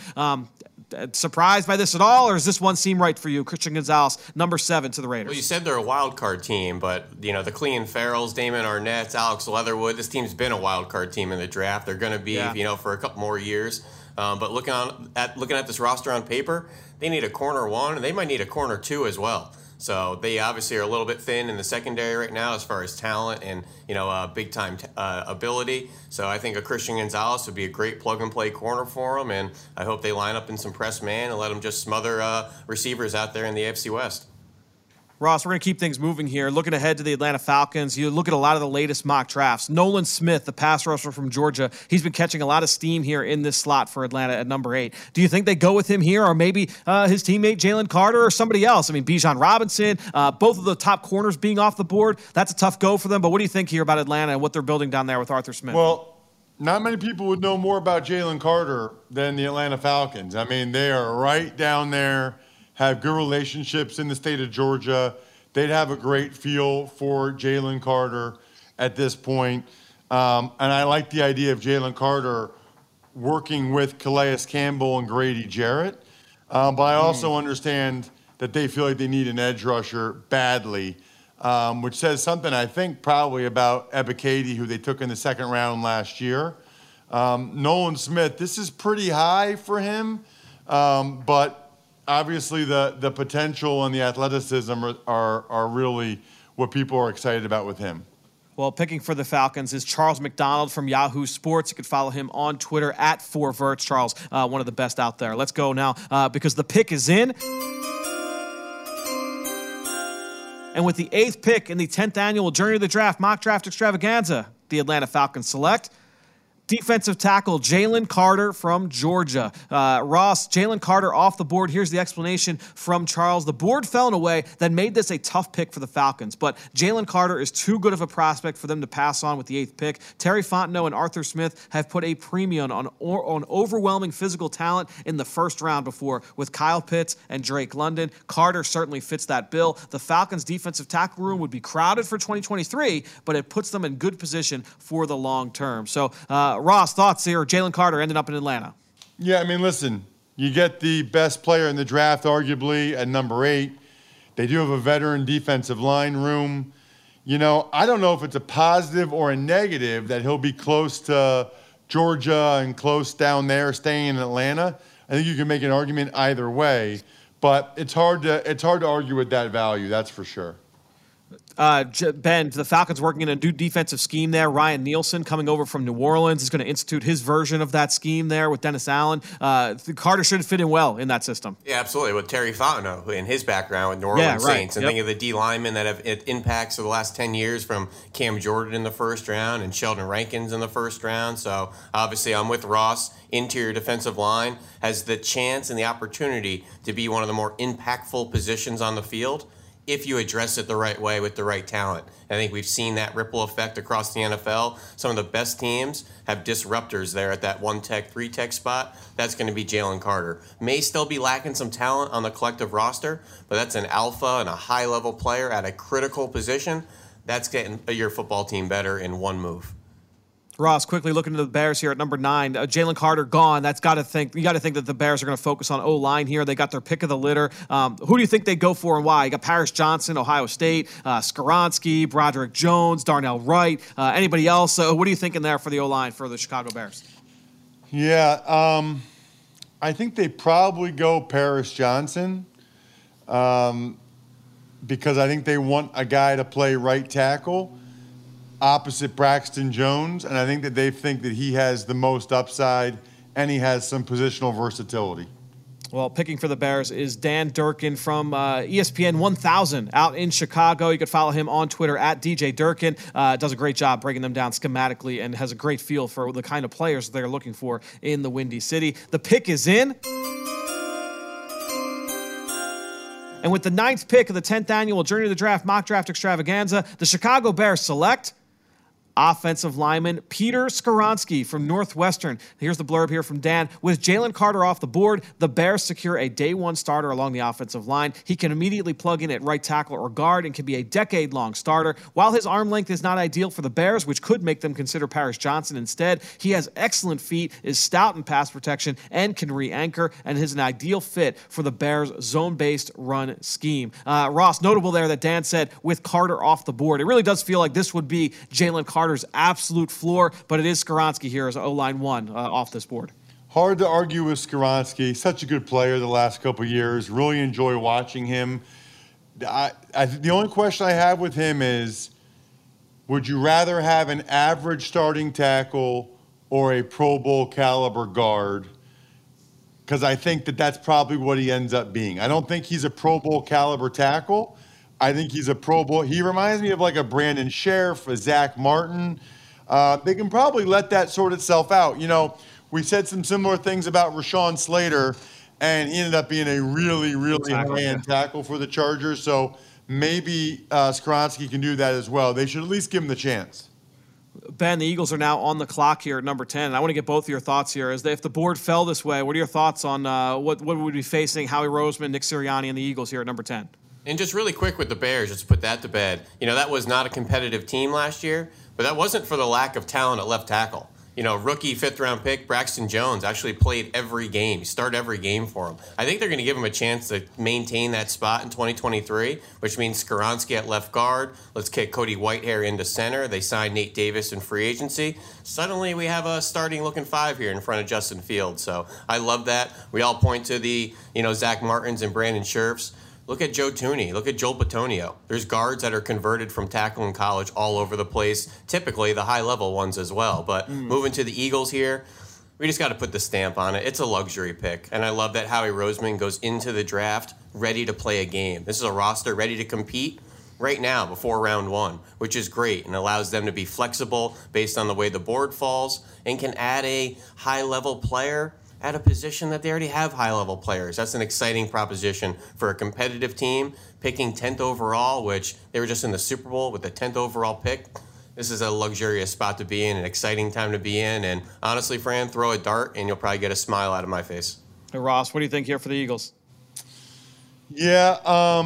surprised by this at all, or does this one seem right for you? Christian Gonzalez, number 7 to the Raiders. Well, you said they're a wild card team, but the Clean Farrells, Damon Arnett, Alex Leatherwood, this team's been a wild card team in the draft. They're going to be, for a couple more years. But looking at this roster on paper, they need a corner 1, and they might need a corner 2 as well. So they obviously are a little bit thin in the secondary right now as far as talent and big-time ability. So I think a Christian Gonzalez would be a great plug-and-play corner for them, and I hope they line up in some press man and let them just smother receivers out there in the AFC West. Ross, we're going to keep things moving here. Looking ahead to the Atlanta Falcons, you look at a lot of the latest mock drafts. Nolan Smith, the pass rusher from Georgia, he's been catching a lot of steam here in this slot for Atlanta at number 8. Do you think they go with him here, or maybe his teammate Jalen Carter or somebody else? I mean, Bijan Robinson, both of the top corners being off the board, that's a tough go for them. But what do you think here about Atlanta and what they're building down there with Arthur Smith? Well, not many people would know more about Jalen Carter than the Atlanta Falcons. I mean, they are right down there, have good relationships in the state of Georgia. They'd have a great feel for Jalen Carter at this point. And I like the idea of Jalen Carter working with Calais Campbell and Grady Jarrett. But I also understand that they feel like they need an edge rusher badly, which says something, I think, probably about Ebiketie, who they took in the 2nd round last year. Nolan Smith, this is pretty high for him, but obviously the potential and the athleticism are really what people are excited about with him. Well, picking for the Falcons is Charles McDonald from Yahoo Sports. You can follow him on Twitter at 4verts. Charles, one of the best out there. Let's go now because the pick is in. And with the 8th pick in the 10th annual Journey to the Draft mock draft extravaganza, the Atlanta Falcons select defensive tackle Jalen Carter from Georgia. Ross, Jalen Carter off the board. Here's the explanation from Charles. The board fell in a way that made this a tough pick for the Falcons, but Jalen Carter is too good of a prospect for them to pass on with the 8th pick. Terry Fontenot and Arthur Smith have put a premium on overwhelming physical talent in the first round before with Kyle Pitts and Drake London. Carter certainly fits that bill. The Falcons' defensive tackle room would be crowded for 2023, but it puts them in good position for the long term. So, Ross, thoughts here? Jalen Carter ended up in Atlanta. Yeah, I mean, listen, you get the best player in the draft, arguably, at number 8. They do have a veteran defensive line room. You know, I don't know if it's a positive or a negative that he'll be close to Georgia and close down there, staying in Atlanta. I think you can make an argument either way, but it's hard to argue with that value, that's for sure. Ben, the Falcons working in a new defensive scheme there. Ryan Nielsen coming over from New Orleans is going to institute his version of that scheme there with Dennis Allen. Carter should fit in well in that system. Yeah, absolutely. With Terry Fontenot in his background with New Orleans Saints. And think of the D linemen that have impacts of the last 10 years from Cam Jordan in the first round and Sheldon Rankins in the first round. So obviously I'm with Ross. Interior defensive line has the chance and the opportunity to be one of the more impactful positions on the field if you address it the right way with the right talent. I think we've seen that ripple effect across the NFL. Some of the best teams have disruptors there at that 1-tech, 3-tech spot. That's going to be Jalen Carter. May still be lacking some talent on the collective roster, but that's an alpha and a high-level player at a critical position. That's getting your football team better in one move. Ross, quickly looking to the Bears here at number 9. Jalen Carter gone. You got to think that the Bears are going to focus on O-line here. They got their pick of the litter. Who do you think they go for and why? You got Paris Johnson, Ohio State, Skoronski, Broderick Jones, Darnell Wright. Anybody else? What are you thinking there for the O-line for the Chicago Bears? Yeah, I think they probably go Paris Johnson because I think they want a guy to play right tackle opposite Braxton Jones, and I think that they think that he has the most upside and he has some positional versatility. Well, picking for the Bears is Dan Durkin from ESPN 1000 out in Chicago. You can follow him on Twitter at DJ Durkin. Does a great job breaking them down schematically and has a great feel for the kind of players they're looking for in the Windy City. The pick is in. And with the 9th pick of the 10th annual Journey to the Draft mock draft extravaganza, the Chicago Bears select offensive lineman Peter Skoronski from Northwestern. Here's the blurb here from Dan. With Jalen Carter off the board, the Bears secure a day one starter along the offensive line. He can immediately plug in at right tackle or guard and can be a decade-long starter. While his arm length is not ideal for the Bears, which could make them consider Paris Johnson instead, he has excellent feet, is stout in pass protection, and can re-anchor, and is an ideal fit for the Bears' zone-based run scheme. Ross, notable there that Dan said with Carter off the board. It really does feel like this would be Jalen Carter's absolute floor, but it is Skoronski here as O-line 1 off this board. Hard to argue with Skoronski. Such a good player the last couple of years. Really enjoy watching him. The only question I have with him is, would you rather have an average starting tackle or a Pro Bowl caliber guard? Because I think that that's probably what he ends up being. I don't think he's a Pro Bowl caliber tackle. I think he's a Pro Bowl. He reminds me of like a Brandon Sheriff, a Zach Martin. They can probably let that sort itself out. You know, we said some similar things about Rashawn Slater, and he ended up being a really, really high-end tackle for the Chargers. So maybe Skoronski can do that as well. They should at least give him the chance. Ben, the Eagles are now on the clock here at number 10. And I want to get both of your thoughts here. If the board fell this way, what are your thoughts on what we would be facing Howie Roseman, Nick Sirianni, and the Eagles here at number 10? And just really quick with the Bears, just to put that to bed, that was not a competitive team last year, but that wasn't for the lack of talent at left tackle. Rookie 5th-round pick Braxton Jones actually played every game. He started every game for him. I think they're going to give him a chance to maintain that spot in 2023, which means Skoronski at left guard. Let's kick Cody Whitehair into center. They signed Nate Davis in free agency. Suddenly we have a starting-looking 5 here in front of Justin Fields. So I love that. We all point to the, Zach Martins and Brandon Scherfs. Look at Joe Thuney. Look at Joel Bitonio. There's guards that are converted from tackle in college all over the place, typically the high-level ones as well. But moving to the Eagles here, we just got to put the stamp on it. It's a luxury pick, and I love that Howie Roseman goes into the draft ready to play a game. This is a roster ready to compete right now before round 1, which is great and allows them to be flexible based on the way the board falls and can add a high-level player at a position that they already have high-level players. That's an exciting proposition for a competitive team, picking 10th overall, which they were just in the Super Bowl with the 10th overall pick. This is a luxurious spot to be in, an exciting time to be in, and honestly, Fran, throw a dart and you'll probably get a smile out of my face. Hey, Ross, what do you think here for the Eagles? Yeah,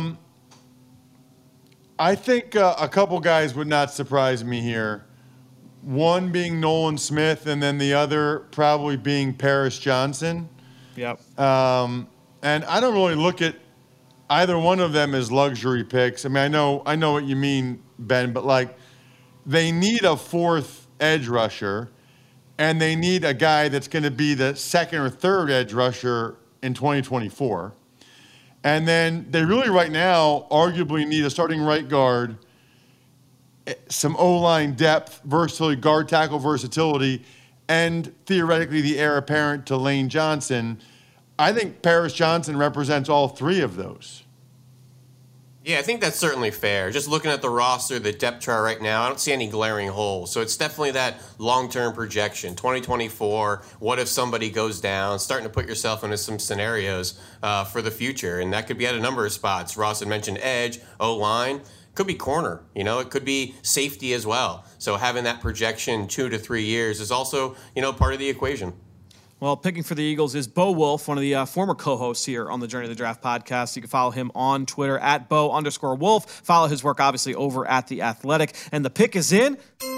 I think a couple guys would not surprise me here. One being Nolan Smith, and then the other probably being Paris Johnson. Yep. And I don't really look at either one of them as luxury picks. I mean, I know what you mean, Ben, but they need a 4th edge rusher, and they need a guy that's going to be the 2nd or 3rd edge rusher in 2024. And then they really right now arguably need a starting right guard, some O-line depth, versatility, guard tackle versatility, and theoretically the heir apparent to Lane Johnson. I think Paris Johnson represents all 3 of those. Yeah, I think that's certainly fair. Just looking at the roster, the depth chart right now, I don't see any glaring holes. So it's definitely that long-term projection. 2024, what if somebody goes down? Starting to put yourself into some scenarios for the future. And that could be at a number of spots. Ross had mentioned edge, O-line. Could be corner, it could be safety as well. So having that projection 2 to 3 years is also, part of the equation. Well, picking for the Eagles is Bo Wolf, one of the former co-hosts here on the Journey to the Draft podcast. You can follow him on Twitter at Bo_Wolf. Follow his work, obviously, over at The Athletic. And the pick is in.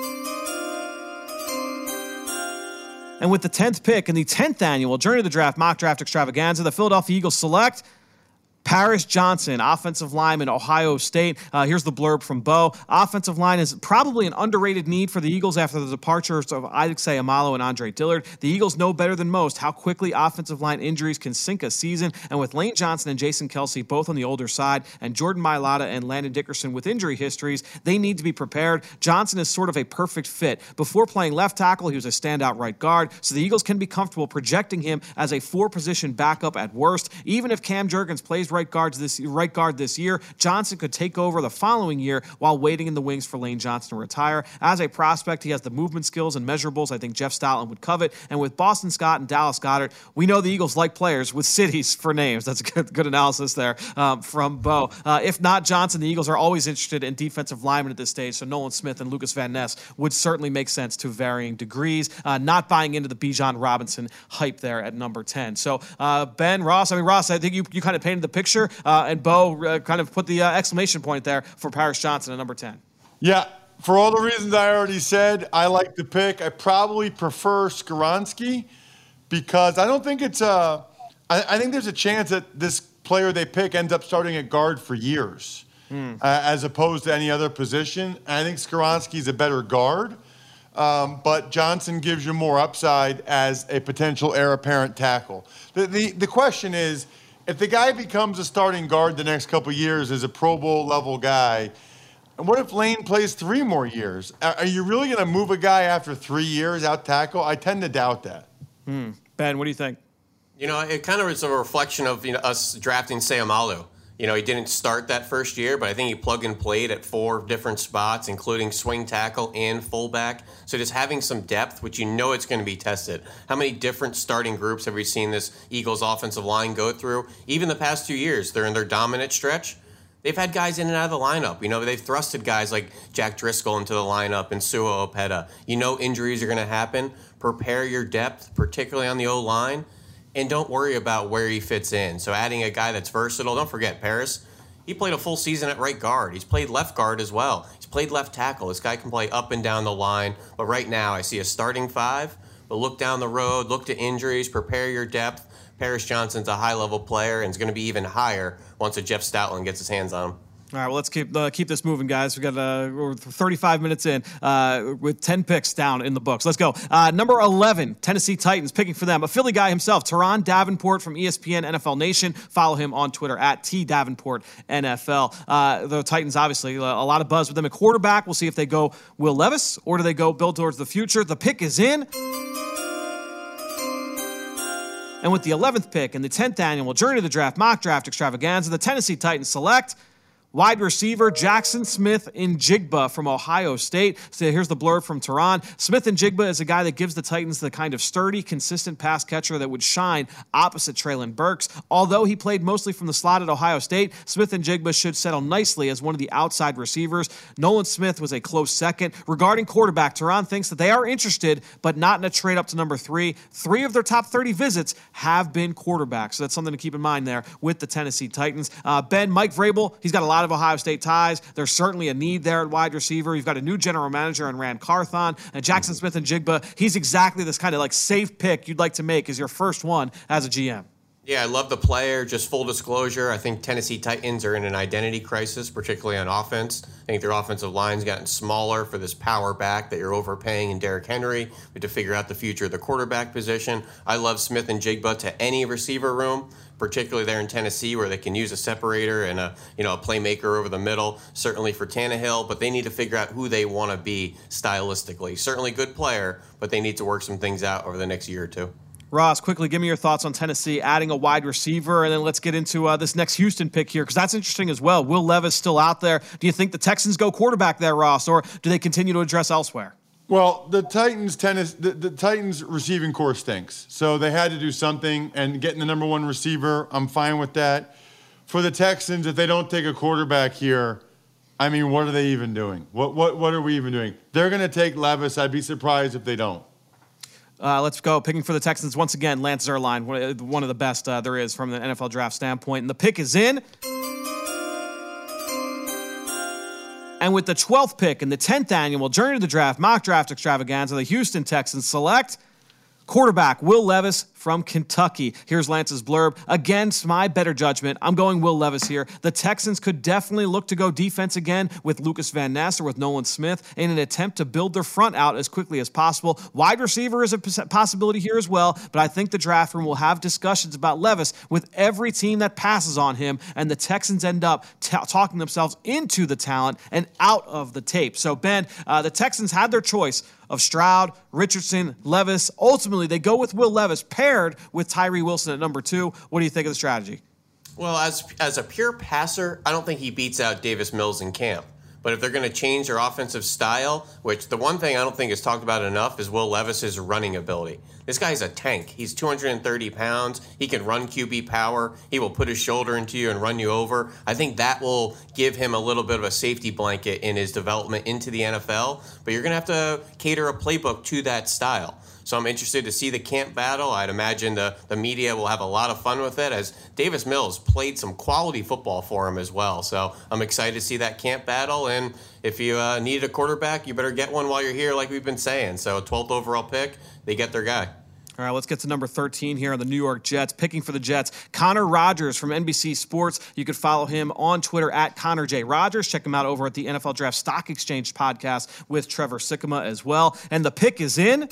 And with the 10th pick in the 10th annual Journey to the Draft mock draft extravaganza, the Philadelphia Eagles select Paris Johnson, offensive lineman, Ohio State. Here's the blurb from Bo. Offensive line is probably an underrated need for the Eagles after the departures of Isaac Seumalo and Andre Dillard. The Eagles know better than most how quickly offensive line injuries can sink a season, and with Lane Johnson and Jason Kelce both on the older side, and Jordan Mailata and Landon Dickerson with injury histories, they need to be prepared. Johnson is sort of a perfect fit. Before playing left tackle, he was a standout right guard, so the Eagles can be comfortable projecting him as a 4-position backup at worst. Even if Cam Jurgens plays right guard this year, Johnson could take over the following year while waiting in the wings for Lane Johnson to retire. As a prospect, he has the movement skills and measurables I think Jeff Stoutland would covet. And with Boston Scott and Dallas Goedert, we know the Eagles like players with cities for names. That's a good analysis there from Bo. If not Johnson, the Eagles are always interested in defensive linemen at this stage, so Nolan Smith and Lucas Van Ness would certainly make sense to varying degrees. Not buying into the Bijan Robinson hype there at number 10. So Ben, Ross, I think you kind of painted the picture. And Bo kind of put the exclamation point there for Paris Johnson at number 10. Yeah, for all the reasons I already said, I like the pick. I probably prefer Skoronski because I don't think it's I think there's a chance that this player they pick ends up starting at guard for years as opposed to any other position. And I think Skoronski's a better guard, but Johnson gives you more upside as a potential heir apparent tackle. The question is, if the guy becomes a starting guard the next couple of years as a Pro Bowl level guy, and what if Lane plays 3 more years? Are you really going to move a guy after 3 years out tackle? I tend to doubt that. Ben, what do you think? It kind of is a reflection of us drafting Seumalo. He didn't start that first year, but I think he plug and played at 4 different spots, including swing tackle and fullback. So just having some depth, which it's going to be tested. How many different starting groups have we seen this Eagles offensive line go through? Even the past 2 years, they're in their dominant stretch. They've had guys in and out of the lineup. They've thrusted guys like Jack Driscoll into the lineup and Sua Opeta. Injuries are going to happen. Prepare your depth, particularly on the O-line. And don't worry about where he fits in. So adding a guy that's versatile. Don't forget, Paris, he played a full season at right guard. He's played left guard as well. He's played left tackle. This guy can play up and down the line. But right now, I see a starting 5 but look down the road, look to injuries, prepare your depth. Paris Johnson's a high-level player and is going to be even higher once a Jeff Stoutland gets his hands on him. All right, well, let's keep this moving, guys. We got we're 35 minutes in with 10 picks down in the books. Let's go. Number 11, Tennessee Titans, picking for them. A Philly guy himself, Teron Davenport from ESPN NFL Nation. Follow him on Twitter at TDavenportNFL. The Titans, obviously, a lot of buzz with them at quarterback. We'll see if they go Will Levis or do they go build towards the future. The pick is in. And with the 11th pick in the 10th annual Journey to the Draft mock draft extravaganza, the Tennessee Titans select wide receiver Jackson Smith-Njigba from Ohio State. So here's the blurb from Teron. Smith-Njigba is a guy that gives the Titans the kind of sturdy, consistent pass catcher that would shine opposite Treylon Burks. Although he played mostly from the slot at Ohio State, Smith-Njigba should settle nicely as one of the outside receivers. Nolan Smith was a close second. Regarding quarterback, Teron thinks that they are interested, but not in a trade up to number 3. 3 of their top 30 visits have been quarterbacks. So that's something to keep in mind there with the Tennessee Titans. Mike Vrabel, he's got a lot of Ohio State ties. There's certainly a need there at wide receiver. You've got a new general manager in Rand Carthon. And Jackson Smith-Njigba, he's exactly this kind of like safe pick you'd like to make as your first one as a GM. Yeah, I love the player. Just full disclosure, I think Tennessee Titans are in an identity crisis, particularly on offense. I think their offensive line's gotten smaller for this power back that you're overpaying in Derrick Henry. We have to figure out the future of the quarterback position. I love Smith-Njigba to any receiver room, particularly there in Tennessee where they can use a separator and a playmaker over the middle, certainly for Tannehill, but they need to figure out who they want to be stylistically. Certainly good player, but they need to work some things out over the next year or two. Ross, quickly, give me your thoughts on Tennessee adding a wide receiver, and then let's get into this next Houston pick here, because that's interesting as well. Will Levis still out there. Do you think the Texans go quarterback there, Ross, or do they continue to address elsewhere? Well, the Titans receiving core stinks, so they had to do something, and getting the number 1 receiver, I'm fine with that. For the Texans, if they don't take a quarterback here, I mean, what are they even doing? What are we even doing? They're going to take Levis. I'd be surprised if they don't. Let's go. Picking for the Texans once again, Lance Zierlein, one of the best there is from the NFL draft standpoint. And the pick is in. And with the 12th pick in the 10th annual Journey to the Draft mock draft extravaganza, the Houston Texans select quarterback Will Levis from Kentucky. Here's Lance's blurb. Against my better judgment, I'm going Will Levis here. The Texans could definitely look to go defense again with Lucas Van Ness or with Nolan Smith in an attempt to build their front out as quickly as possible. Wide receiver is a possibility here as well, but I think the draft room will have discussions about Levis with every team that passes on him, and the Texans end up talking themselves into the talent and out of the tape. So, Ben, the Texans had their choice of Stroud, Richardson, Levis. Ultimately, they go with Will Levis paired with Tyree Wilson at number 2. What do you think of the strategy? Well, as a pure passer, I don't think he beats out Davis Mills in camp. But if they're going to change their offensive style, which the one thing I don't think is talked about enough is Will Levis's running ability. This guy's a tank. He's 230 pounds. He can run QB power. He will put his shoulder into you and run you over. I think that will give him a little bit of a safety blanket in his development into the NFL. But you're going to have to cater a playbook to that style. So I'm interested to see the camp battle. I'd imagine the media will have a lot of fun with it, as Davis Mills played some quality football for him as well. So I'm excited to see that camp battle. And if you need a quarterback, you better get one while you're here, like we've been saying. So 12th overall pick, they get their guy. All right, let's get to number 13 here on the New York Jets. Picking for the Jets, Connor Rogers from NBC Sports. You can follow him on Twitter at Connor J. Rogers. Check him out over at the NFL Draft Stock Exchange podcast with Trevor Sikkema as well. And the pick is in.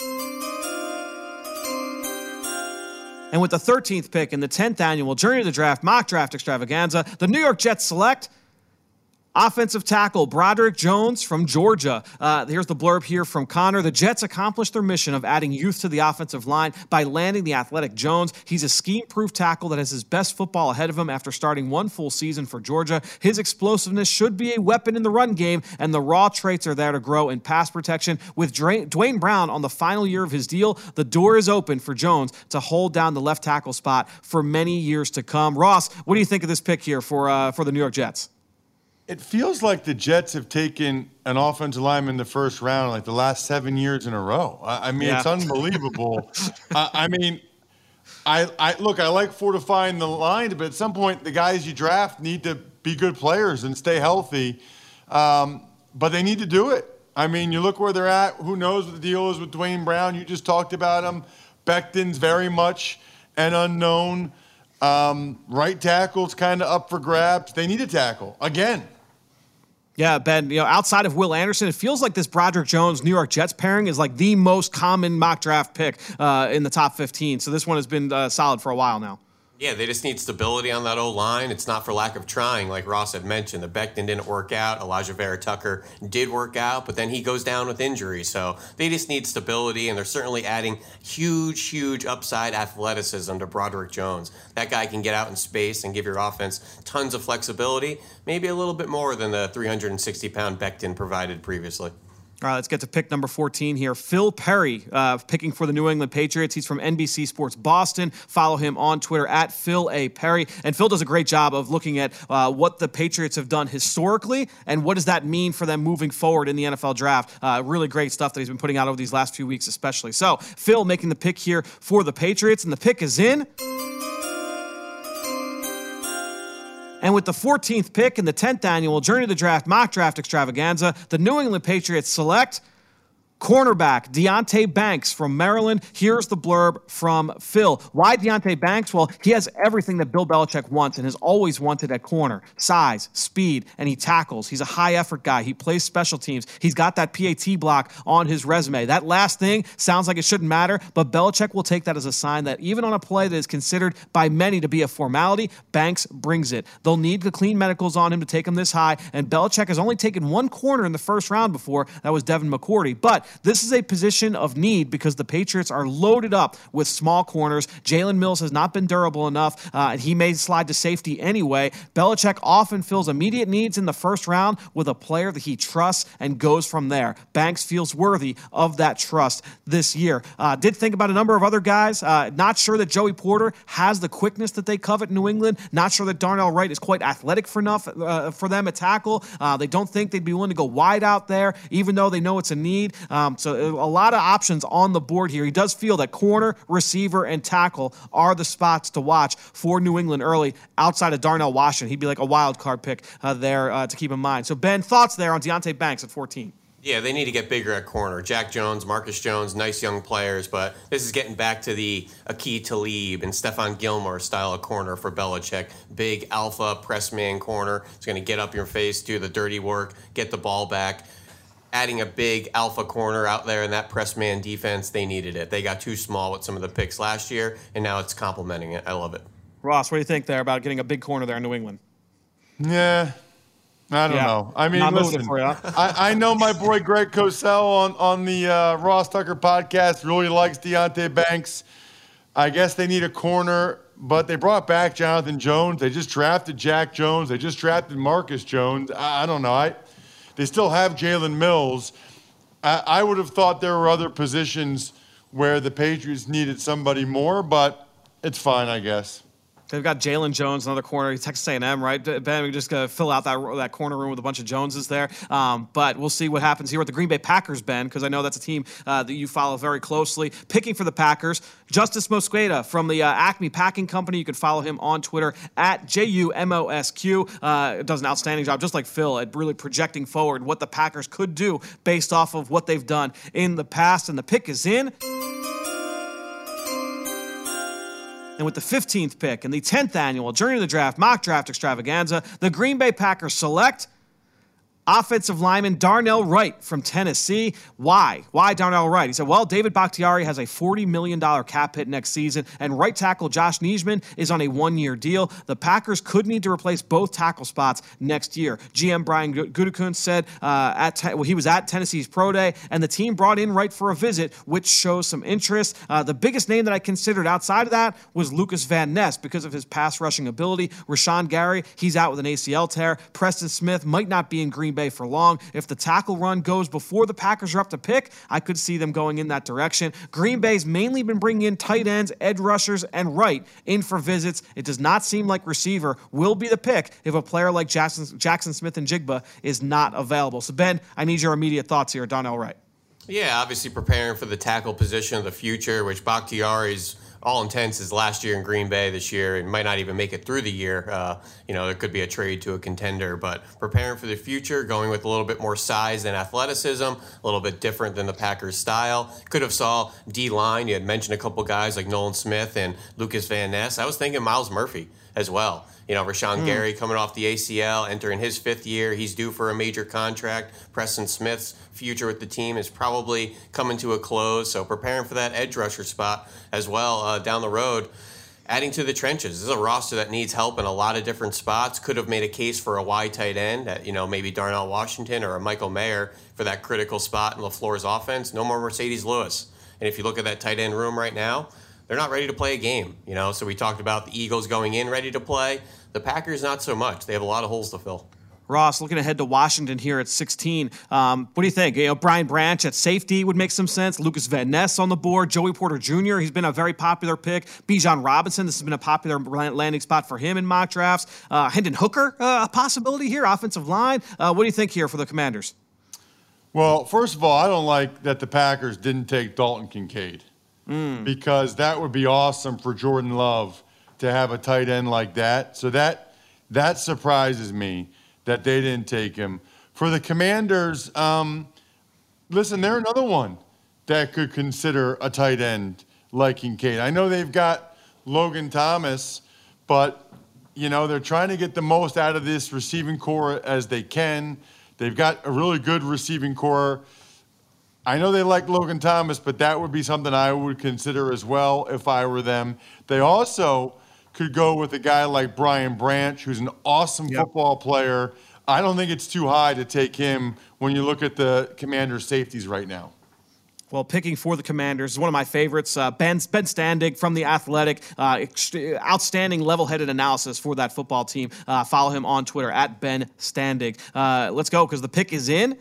And with the 13th pick in the 10th annual Journey to the Draft mock draft extravaganza, the New York Jets select offensive tackle Broderick Jones from Georgia. Here's the blurb here from Connor. The Jets accomplished their mission of adding youth to the offensive line by landing the athletic Jones. He's a scheme-proof tackle that has his best football ahead of him after starting one full season for Georgia. His explosiveness should be a weapon in the run game, and the raw traits are there to grow in pass protection. With Dwayne Brown on the final year of his deal, the door is open for Jones to hold down the left tackle spot for many years to come. Ross, what do you think of this pick here for the New York Jets? It feels like the Jets have taken an offensive lineman in the first round like the last 7 years in a row. I mean, It's unbelievable. I like fortifying the line, but at some point, the guys you draft need to be good players and stay healthy. But they need to do it. I mean, you look where they're at. Who knows what the deal is with Dwayne Brown? You just talked about him. Becton's very much an unknown. Right tackle's kind of up for grabs. They need a tackle again. Yeah, Ben, outside of Will Anderson, it feels like this Broderick Jones New York Jets pairing is like the most common mock draft pick in the top 15. So this one has been solid for a while now. Yeah, they just need stability on that O-line. It's not for lack of trying, like Ross had mentioned. The Becton didn't work out. Elijah Vera-Tucker did work out, but then he goes down with injury. So they just need stability, and they're certainly adding huge upside athleticism to Broderick Jones. That guy can get out in space and give your offense tons of flexibility, maybe a little bit more than the 360-pound Becton provided previously. All right, let's get to pick number 14 here. Phil Perry, picking for the New England Patriots. He's from NBC Sports Boston. Follow him on Twitter at Phil A. Perry. And Phil does a great job of looking at what the Patriots have done historically and what does that mean for them moving forward in the NFL draft. Really great stuff that he's been putting out over these last few weeks especially. So Phil making the pick here for the Patriots, and the pick is in. And with the 14th pick in the 10th annual Journey to the Draft mock draft extravaganza, the New England Patriots select cornerback Deonte Banks from Maryland. Here's the blurb from Phil. Why Deonte Banks? Well, he has everything that Bill Belichick wants and has always wanted at corner. Size, speed, and he tackles. He's a high-effort guy. He plays special teams. He's got that PAT block on his resume. That last thing sounds like it shouldn't matter, but Belichick will take that as a sign that even on a play that is considered by many to be a formality, Banks brings it. They'll need the clean medicals on him to take him this high, and Belichick has only taken one corner in the first round before. That was Devin McCourty. But this is a position of need because the Patriots are loaded up with small corners. Jalen Mills has not been durable enough, and he may slide to safety anyway. Belichick often fills immediate needs in the first round with a player that he trusts and goes from there. Banks feels worthy of that trust this year. Did think about a number of other guys. Not sure that Joey Porter has the quickness that they covet in New England. Not sure that Darnell Wright is quite athletic for enough for them at tackle. They don't think they'd be willing to go wide out there, even though they know it's a need. So a lot of options on the board here. He does feel that corner, receiver, and tackle are the spots to watch for New England early outside of Darnell Washington. He'd be like a wild card pick there to keep in mind. So, Ben, thoughts there on Deonte Banks at 14? Yeah, they need to get bigger at corner. Jack Jones, Marcus Jones, nice young players, but this is getting back to the Aqib Talib and Stephon Gilmore style of corner for Belichick. Big alpha press man corner. It's going to get up your face, do the dirty work, get the ball back. Adding a big alpha corner out there in that press man defense, they needed it. They got too small with some of the picks last year, and now it's complementing it. I love it. Ross, what do you think there about getting a big corner there in New England? Yeah, I don't know. I mean, listen, I know my boy Greg Cosell on the Ross Tucker podcast really likes Deonte Banks. I guess they need a corner, but they brought back Jonathan Jones. They just drafted Jack Jones. They just drafted Marcus Jones. I don't know. They still have Jalen Mills. I would have thought there were other positions where the Patriots needed somebody more, but it's fine, I guess. They've got Jalen Jones, another corner. Texas A&M, right? Ben, we just got to fill out that corner room with a bunch of Joneses there. But we'll see what happens here with the Green Bay Packers, Ben, because I know that's a team that you follow very closely. Picking for the Packers, Justice Mosqueda from the Acme Packing Company. You can follow him on Twitter at JUMOSQ. Does an outstanding job, just like Phil, at really projecting forward what the Packers could do based off of what they've done in the past. And the pick is in. And with the 15th pick in the 10th annual Journey to the Draft mock draft extravaganza, the Green Bay Packers select offensive lineman Darnell Wright from Tennessee. Why? Why Darnell Wright? He said, well, David Bakhtiari has a $40 million cap hit next season, and right tackle Josh Nijman is on a one-year deal. The Packers could need to replace both tackle spots next year. GM Brian Gutekunst said he was at Tennessee's Pro Day, and the team brought in Wright for a visit, which shows some interest. The biggest name that I considered outside of that was Lucas Van Ness because of his pass rushing ability. Rashawn Gary, he's out with an ACL tear. Preston Smith might not be in Green Bay for long. If the tackle run goes before the Packers are up to pick, I could see them going in that direction. Green Bay's mainly been bringing in tight ends, edge rushers, and Wright in for visits. It does not seem like receiver will be the pick if a player like Jackson Smith and Jigba is not available. So, Ben, I need your immediate thoughts here, Darnell Wright. Yeah, obviously preparing for the tackle position of the future, which Bakhtiari's all intents his last year in Green Bay this year and might not even make it through the year. There could be a trade to a contender, but preparing for the future, going with a little bit more size and athleticism, a little bit different than the Packers' style. Could have saw D-line. You had mentioned a couple guys like Nolan Smith and Lucas Van Ness. I was thinking Myles Murphy as well. Rashawn Gary coming off the ACL, entering his 5th year. He's due for a major contract. Preston Smith's future with the team is probably coming to a close. So preparing for that edge rusher spot as well down the road. Adding to the trenches. This is a roster that needs help in a lot of different spots. Could have made a case for a wide tight end at, maybe Darnell Washington or a Michael Mayer for that critical spot in LaFleur's offense. No more Mercedes Lewis. And if you look at that tight end room right now, they're not ready to play a game, So we talked about the Eagles going in ready to play. The Packers, not so much. They have a lot of holes to fill. Ross, looking ahead to Washington here at 16. What do you think? Brian Branch at safety would make some sense. Lucas Van Ness on the board. Joey Porter Jr., he's been a very popular pick. Bijan Robinson, this has been a popular landing spot for him in mock drafts. Hendon Hooker, a possibility here, offensive line. What do you think here for the Commanders? Well, first of all, I don't like that the Packers didn't take Dalton Kincaid because that would be awesome for Jordan Love to have a tight end like that. So that surprises me that they didn't take him. For the Commanders, listen, they're another one that could consider a tight end like Kincaid. I know they've got Logan Thomas, but, they're trying to get the most out of this receiving core as they can. They've got a really good receiving core. I know they like Logan Thomas, but that would be something I would consider as well if I were them. They also could go with a guy like Brian Branch, who's an awesome football player. I don't think it's too high to take him when you look at the Commanders' safeties right now. Well, picking for the Commanders is one of my favorites. Ben Standig from The Athletic. Outstanding level-headed analysis for that football team. Follow him on Twitter, at Ben Standig. Let's go, because the pick is in.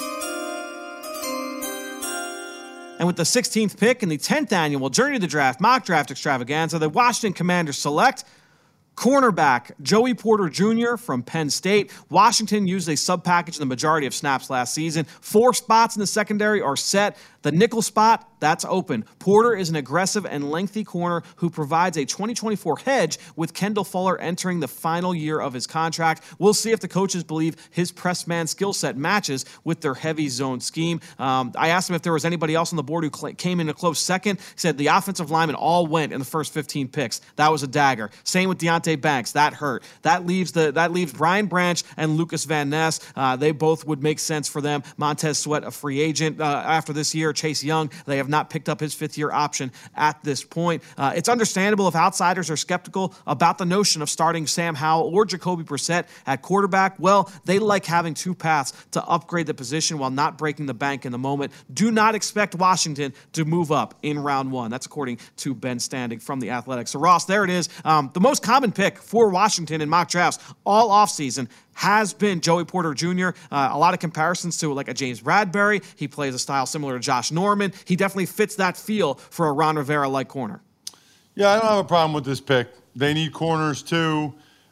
And with the 16th pick in the 10th annual Journey to the Draft mock draft extravaganza, the Washington Commanders select cornerback Joey Porter Jr. from Penn State. Washington used a sub-package in the majority of snaps last season. 4 spots in the secondary are set. The nickel spot, that's open. Porter is an aggressive and lengthy corner who provides a 2024 hedge with Kendall Fuller entering the final year of his contract. We'll see if the coaches believe his press man skill set matches with their heavy zone scheme. I asked him if there was anybody else on the board who came in a close second. He said the offensive linemen all went in the first 15 picks. That was a dagger. Same with Deonte Banks. That hurt. That leaves Brian Branch and Lucas Van Ness. They both would make sense for them. Montez Sweat, a free agent after this year. Chase Young, they have not picked up his 5th-year option at this point. It's understandable if outsiders are skeptical about the notion of starting Sam Howell or Jacoby Brissett at quarterback. Well, they like having 2 paths to upgrade the position while not breaking the bank in the moment. Do not expect Washington to move up in round 1. That's according to Ben Standig from The Athletic. So, Ross, there it is. The most common pick for Washington in mock drafts all offseason has been Joey Porter Jr. A lot of comparisons to like a James Bradbury. He plays a style similar to Josh Norman. He definitely fits that feel for a Ron Rivera-like corner. Yeah, I don't have a problem with this pick. They need corners too.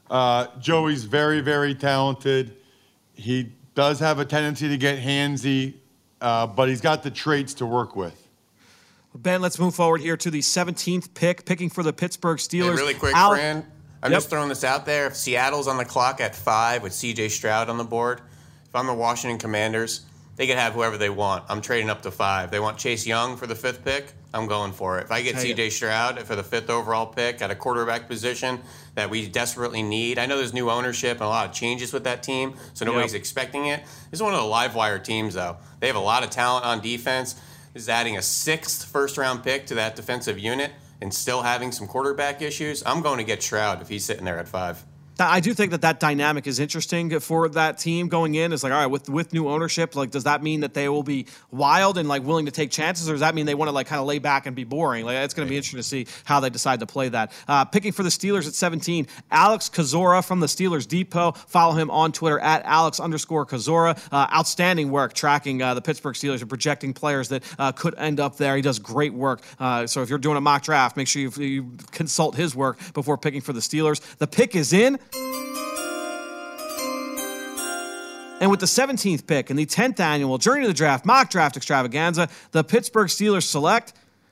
Joey's very, very talented. He does have a tendency to get handsy, but he's got the traits to work with. Ben, let's move forward here to the 17th pick, picking for the Pittsburgh Steelers. Hey, really quick, Fran. I'm just throwing this out there. If Seattle's on the clock at 5 with C.J. Stroud on the board, if I'm the Washington Commanders, they could have whoever they want. I'm trading up to 5. They want Chase Young for the 5th pick. I'm going for it. If I get C.J. Stroud for the 5th overall pick at a quarterback position that we desperately need, I know there's new ownership and a lot of changes with that team, so nobody's expecting it. This is one of the live wire teams, though. They have a lot of talent on defense. This is adding a 6th first-round pick to that defensive unit and still having some quarterback issues. I'm going to get Stroud if he's sitting there at 5. I do think that dynamic is interesting for that team going in. It's like, all right, with new ownership, like, does that mean that they will be wild and like willing to take chances, or does that mean they want to like kind of lay back and be boring? Like, it's going to be interesting to see how they decide to play that. Picking for the Steelers at 17, Alex Kozora from the Steelers Depot. Follow him on Twitter at Alex_Kozora. Outstanding work tracking the Pittsburgh Steelers and projecting players that could end up there. He does great work. So if you're doing a mock draft, make sure you consult his work before picking for the Steelers. The pick is in. And with the 17th pick in the 10th annual Journey to the Draft mock draft extravaganza, the Pittsburgh Steelers select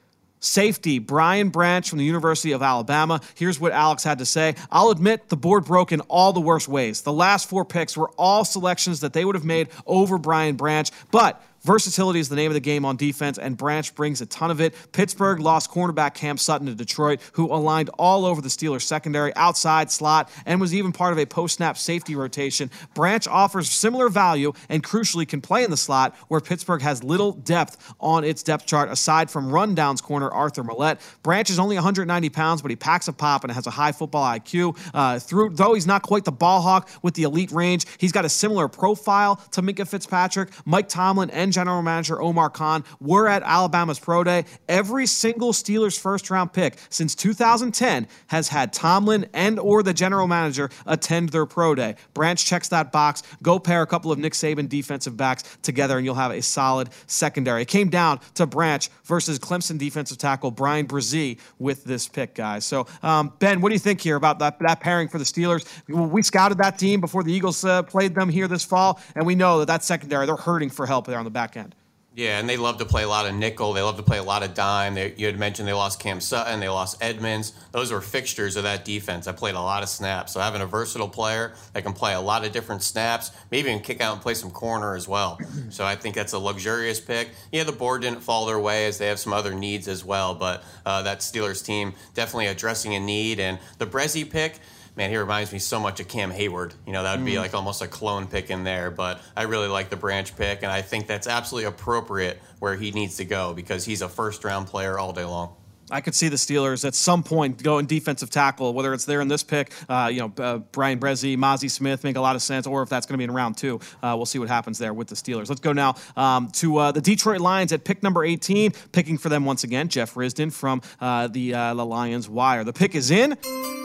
Safety, Brian Branch from the University of Alabama. Here's what Alex had to say. I'll admit the board broke in all the worst ways. The last 4 picks were all selections that they would have made over Brian Branch, but versatility is the name of the game on defense, and Branch brings a ton of it. Pittsburgh lost cornerback Cam Sutton to Detroit, who aligned all over the Steelers secondary, outside, slot, and was even part of a post-snap safety rotation. Branch offers similar value and crucially can play in the slot, where Pittsburgh has little depth on its depth chart aside from rundowns corner Arthur Millette. Branch is only 190 pounds, but he packs a pop and has a high football IQ. Though he's not quite the ball hawk with the elite range, he's got a similar profile to Minkah Fitzpatrick. Mike Tomlin and general manager Omar Khan were at Alabama's Pro Day. Every single Steelers first-round pick since 2010 has had Tomlin and or the general manager attend their Pro Day. Branch checks that box. Go pair a couple of Nick Saban defensive backs together, and you'll have a solid secondary. It came down to Branch versus Clemson defensive tackle Bryan Bresee with this pick, guys. So, Ben, what do you think here about that pairing for the Steelers? We scouted that team before the Eagles played them here this fall, and we know that secondary, they're hurting for help there on the back end. Yeah, and they love to play a lot of nickel. They love to play a lot of dime. You had mentioned they lost Cam Sutton. They lost Edmonds. Those were fixtures of that defense. I played a lot of snaps. So having a versatile player that can play a lot of different snaps, maybe even kick out and play some corner as well. So I think that's a luxurious pick. Yeah, the board didn't fall their way as they have some other needs as well. But that Steelers team definitely addressing a need. And the Bresee pick, man, he reminds me so much of Cam Hayward. That would be like almost a clone pick in there. But I really like the Branch pick, and I think that's absolutely appropriate where he needs to go because he's a first-round player all day long. I could see the Steelers at some point going defensive tackle, whether it's there in this pick, Brian Bresee, Mazi Smith make a lot of sense, or if that's going to be in round 2. We'll see what happens there with the Steelers. Let's go now to the Detroit Lions at pick number 18. Picking for them once again, Jeff Risdon from the Lions Wire. The pick is in.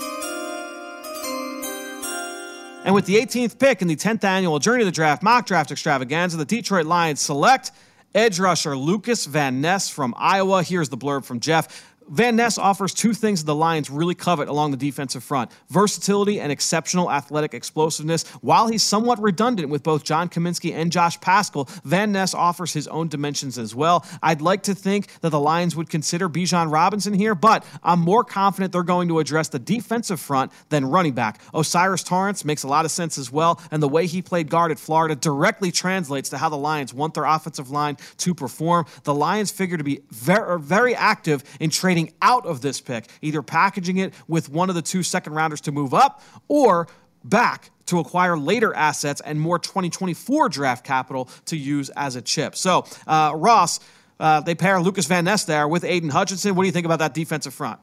And with the 18th pick in the 10th annual Journey to the Draft mock draft extravaganza, the Detroit Lions select edge rusher Lucas Van Ness from Iowa. Here's the blurb from Jeff. Van Ness offers 2 things the Lions really covet along the defensive front: versatility and exceptional athletic explosiveness. While he's somewhat redundant with both John Kaminsky and Josh Paschal, Van Ness offers his own dimensions as well. I'd like to think that the Lions would consider Bijan Robinson here, but I'm more confident they're going to address the defensive front than running back. Osiris Torrance makes a lot of sense as well, and the way he played guard at Florida directly translates to how the Lions want their offensive line to perform. The Lions figure to be very, very active in trading out of this pick, either packaging it with one of the 2 second-rounders to move up or back to acquire later assets and more 2024 draft capital to use as a chip. So, Ross, they pair Lucas Van Ness there with Aiden Hutchinson. What do you think about that defensive front?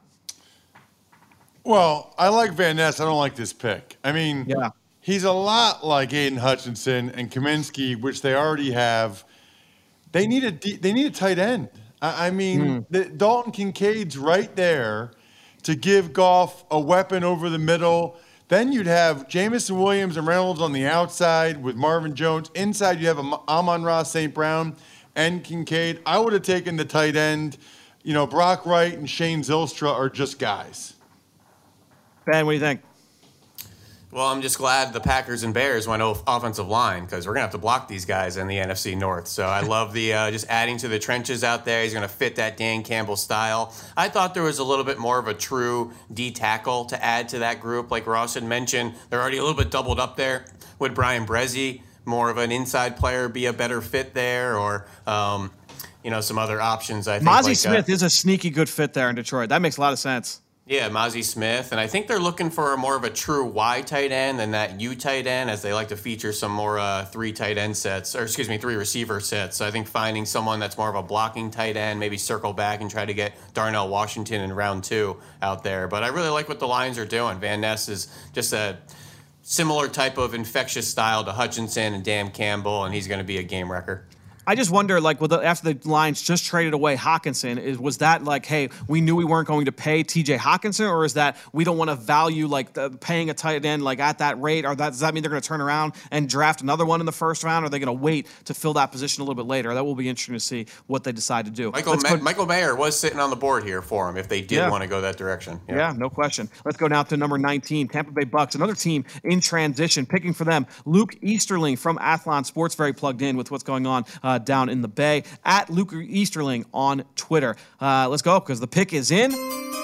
Well, I like Van Ness. I don't like this pick. I mean, yeah, he's a lot like Aiden Hutchinson and Kaminsky, which they already have. They need a tight end. I mean, Dalton Kincaid's right there to give Goff a weapon over the middle. Then you'd have Jamison Williams and Reynolds on the outside with Marvin Jones. Inside, you have Amon-Ra St. Brown and Kincaid. I would have taken the tight end. Brock Wright and Shane Zylstra are just guys. Ben, what do you think? Well, I'm just glad the Packers and Bears went offensive line because we're going to have to block these guys in the NFC North. So I love the just adding to the trenches out there. He's going to fit that Dan Campbell style. I thought there was a little bit more of a true D tackle to add to that group. Like Ross had mentioned, they're already a little bit doubled up there with Bryan Bresee. More of an inside player be a better fit there, or some other options. I think Mazi Smith is a sneaky good fit there in Detroit. That makes a lot of sense. Yeah, Mazi Smith, and I think they're looking for more of a true Y tight end than that U tight end, as they like to feature some more 3 tight end sets, 3 receiver sets. So I think finding someone that's more of a blocking tight end, maybe circle back and try to get Darnell Washington in round 2 out there. But I really like what the Lions are doing. Van Ness is just a similar type of infectious style to Hutchinson and Dan Campbell, and he's going to be a game wrecker. I just wonder, after the Lions just traded away Hockenson, was that like, hey, we knew we weren't going to pay T.J. Hockenson, or is that we don't want to value paying a tight end at that rate, or does that mean they're going to turn around and draft another one in the first round, or are they going to wait to fill that position a little bit later? That will be interesting to see what they decide to do. Michael Mayer was sitting on the board here for him if they did want to go that direction. Yeah, no question. Let's go now to number 19, Tampa Bay Bucks, another team in transition. Picking for them, Luke Easterling from Athlon Sports, very plugged in with what's going on down in the Bay, at Luke Easterling on Twitter. Let's go, because the pick is in.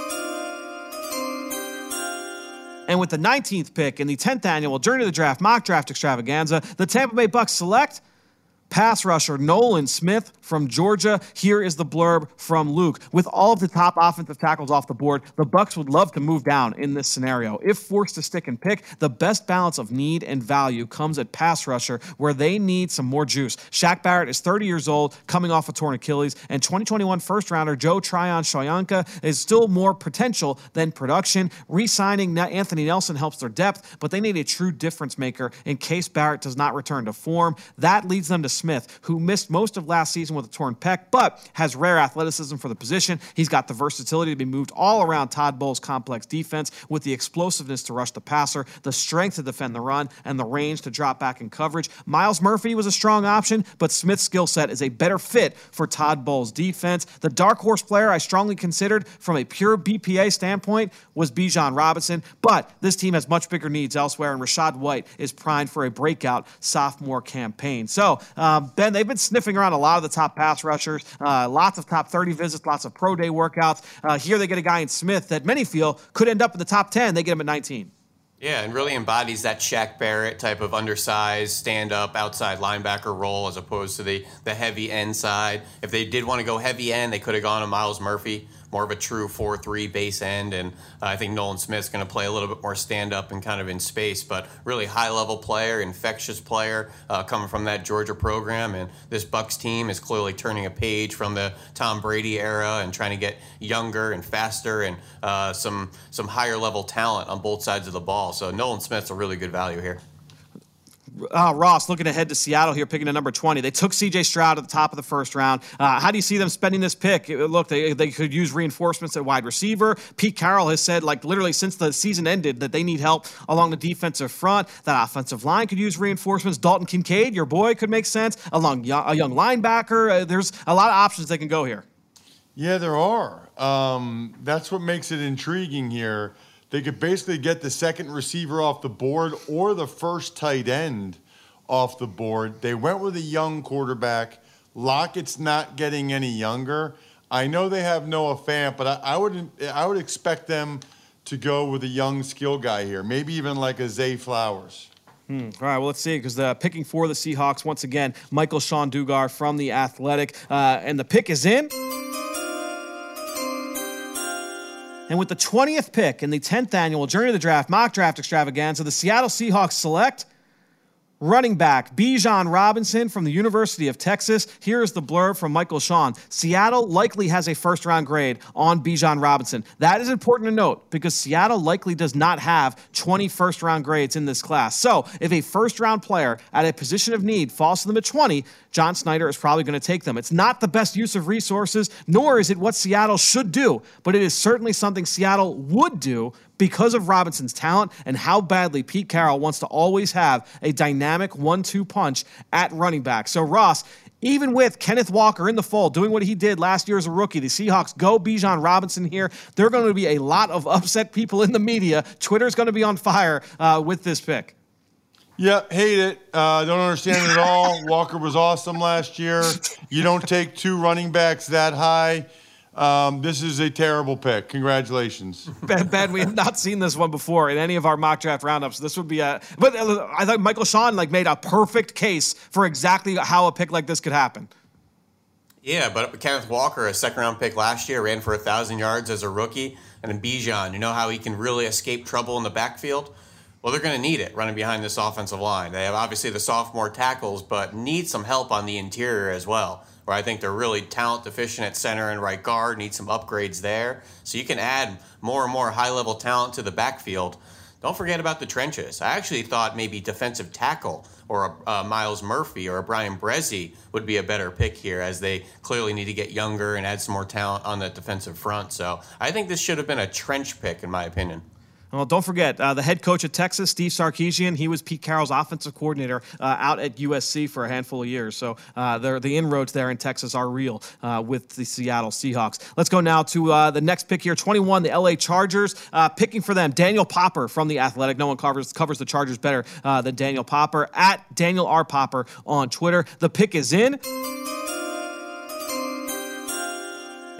And with the 19th pick in the 10th annual Journey to the Draft mock draft extravaganza, the Tampa Bay Bucks select pass rusher Nolan Smith from Georgia. Here is the blurb from Luke. With all of the top offensive tackles off the board, the Bucks would love to move down in this scenario. If forced to stick and pick, the best balance of need and value comes at pass rusher, where they need some more juice. Shaq Barrett is 30 years old, coming off a torn Achilles, and 2021 first-rounder Joe Tryon-Shoyinka is still more potential than production. Re-signing Anthony Nelson helps their depth, but they need a true difference maker in case Barrett does not return to form. That leads them to Smith, who missed most of last season with a torn pec, but has rare athleticism for the position. He's got the versatility to be moved all around Todd Bowles' complex defense with the explosiveness to rush the passer, the strength to defend the run, and the range to drop back in coverage. Miles Murphy was a strong option, but Smith's skill set is a better fit for Todd Bowles' defense. The dark horse player I strongly considered from a pure BPA standpoint was Bijan Robinson, but this team has much bigger needs elsewhere, and Rachaad White is primed for a breakout sophomore campaign. So, Ben, they've been sniffing around a lot of the top pass rushers, lots of top 30 visits, lots of pro day workouts. Here they get a guy in Smith that many feel could end up in the top 10. They get him at 19. Yeah, and really embodies that Shaq Barrett type of undersized, stand-up, outside linebacker role as opposed to the heavy end side. If they did want to go heavy end, they could have gone to Miles Murphy, more of a true 4-3 base end, and I think Nolan Smith's going to play a little bit more stand-up and kind of in space, but really high-level player, infectious player coming from that Georgia program, and this Bucs team is clearly turning a page from the Tom Brady era and trying to get younger and faster and some higher-level talent on both sides of the ball. So Nolan Smith's a really good value here. Ross, looking ahead to Seattle here, picking at number 20. They took C.J. Stroud at the top of the first round. How do you see them spending this pick? Look, they could use reinforcements at wide receiver. Pete Carroll has said, literally since the season ended, that they need help along the defensive front. That offensive line could use reinforcements. Dalton Kincaid, your boy, could make sense. Along a young linebacker. There's a lot of options they can go here. Yeah, there are. That's what makes it intriguing here. They could basically get the second receiver off the board or the first tight end off the board. They went with a young quarterback. Lockett's not getting any younger. I know they have Noah Fant, but I would expect them to go with a young skill guy here, maybe even like a Zay Flowers. All right, well, let's see, because picking for the Seahawks, once again, Michael Sean Dugar from The Athletic, and the pick is in. And with the 20th pick in the 10th annual Journey to the Draft mock draft extravaganza, the Seattle Seahawks select running back Bijan Robinson from the University of Texas. Here is the blurb from Michael Sean. Seattle likely has a first-round grade on Bijan Robinson. That is important to note because Seattle likely does not have 20 first-round grades in this class. So if a first-round player at a position of need falls to them at 20, John Snyder is probably going to take them. It's not the best use of resources, nor is it what Seattle should do, but it is certainly something Seattle would do because of Robinson's talent and how badly Pete Carroll wants to always have a dynamic 1-2 punch at running back. So, Ross, even with Kenneth Walker in the fold, doing what he did last year as a rookie, the Seahawks go Bijan Robinson here. There are going to be a lot of upset people in the media. Twitter's going to be on fire with this pick. Yeah, hate it. Don't understand it at all. Walker was awesome last year. You don't take two running backs that high. This is a terrible pick. Congratulations. Ben, we have not seen this one before in any of our mock draft roundups. This would be but I thought Michael Sean made a perfect case for exactly how a pick like this could happen. Yeah, but Kenneth Walker, a second-round pick last year, ran for 1,000 yards as a rookie. And then Bijan, you know how he can really escape trouble in the backfield? Well, they're going to need it running behind this offensive line. They have obviously the sophomore tackles, but need some help on the interior as well, where I think they're really talent deficient at center and right guard, need some upgrades there. So you can add more and more high-level talent to the backfield. Don't forget about the trenches. I actually thought maybe defensive tackle or a Miles Murphy or a Brian Bresee would be a better pick here, as they clearly need to get younger and add some more talent on the defensive front. So I think this should have been a trench pick, in my opinion. Well, don't forget, the head coach at Texas, Steve Sarkisian, he was Pete Carroll's offensive coordinator out at USC for a handful of years. So the inroads there in Texas are real with the Seattle Seahawks. Let's go now to the next pick here, 21, the LA Chargers. Picking for them, Daniel Popper from The Athletic. No one covers the Chargers better than Daniel Popper, at Daniel R. Popper on Twitter. The pick is in.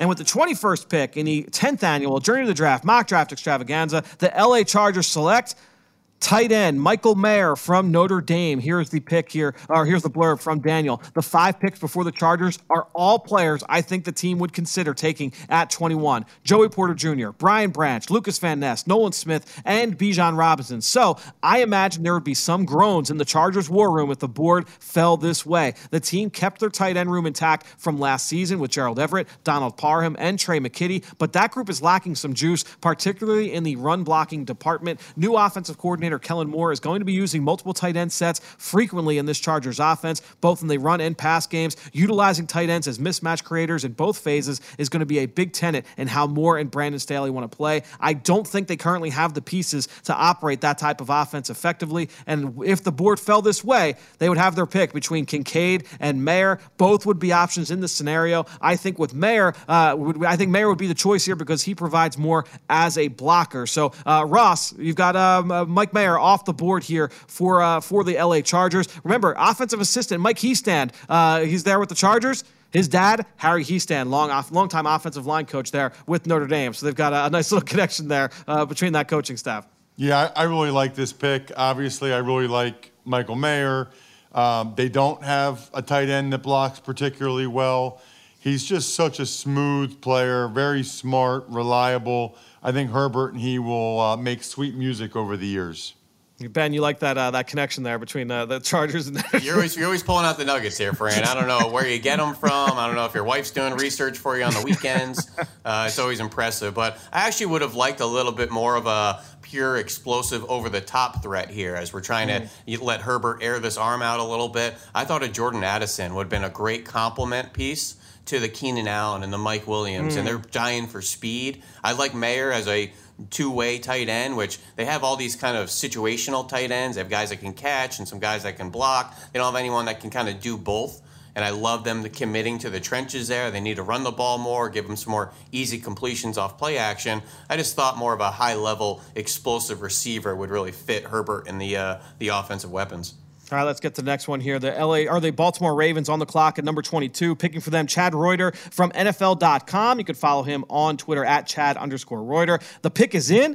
And with the 21st pick in the 10th annual Journey to the Draft mock draft extravaganza, the LA Chargers select tight end Michael Mayer from Notre Dame. Here's the pick here, or here's the blurb from Daniel. The 5 picks before the Chargers are all players I think the team would consider taking at 21. Joey Porter Jr., Brian Branch, Lucas Van Ness, Nolan Smith, and Bijan Robinson. So I imagine there would be some groans in the Chargers war room if the board fell this way. The team kept their tight end room intact from last season with Gerald Everett, Donald Parham, and Trey McKitty, but that group is lacking some juice, particularly in the run blocking department. New offensive coordinator Kellen Moore is going to be using multiple tight end sets frequently in this Chargers offense, both in the run and pass games. Utilizing tight ends as mismatch creators in both phases is going to be a big tenet in how Moore and Brandon Staley want to play. I don't think they currently have the pieces to operate that type of offense effectively, and if the board fell this way, they would have their pick between Kincaid and Mayer. Both would be options in this scenario. I think with Mayer, Mayer would be the choice here because he provides more as a blocker. So, Ross, you've got Mike Mayer off the board here for the LA Chargers. Remember, offensive assistant Mike Hiestand, he's there with the Chargers. His dad, Harry Hiestand, long-time offensive line coach there with Notre Dame. So they've got a nice little connection there between that coaching staff. Yeah, I really like this pick. Obviously, I really like Michael Mayer. They don't have a tight end that blocks particularly well. He's just such a smooth player, very smart, reliable. I think Herbert and he will make sweet music over the years. Ben, you like that connection there between the Chargers and you're always pulling out the nuggets here, Fran. I don't know where you get them from. I don't know if your wife's doing research for you on the weekends. It's always impressive. But I actually would have liked a little bit more of a pure, explosive, over-the-top threat here as we're trying to let Herbert air this arm out a little bit. I thought a Jordan Addison would have been a great complement piece to the Keenan Allen and the Mike Williams, and they're dying for speed. I like Mayer as a two-way tight end, which they have all these kind of situational tight ends. They have guys that can catch and some guys that can block. They don't have anyone that can kind of do both. And I love them committing to the trenches there. They need to run the ball more, give them some more easy completions off play action. I just thought more of a high-level, explosive receiver would really fit Herbert and the offensive weapons. All right, let's get to the next one here. The Baltimore Ravens on the clock at number 22. Picking for them, Chad Reuter from NFL.com. You can follow him on Twitter at Chad_Reuter. The pick is in.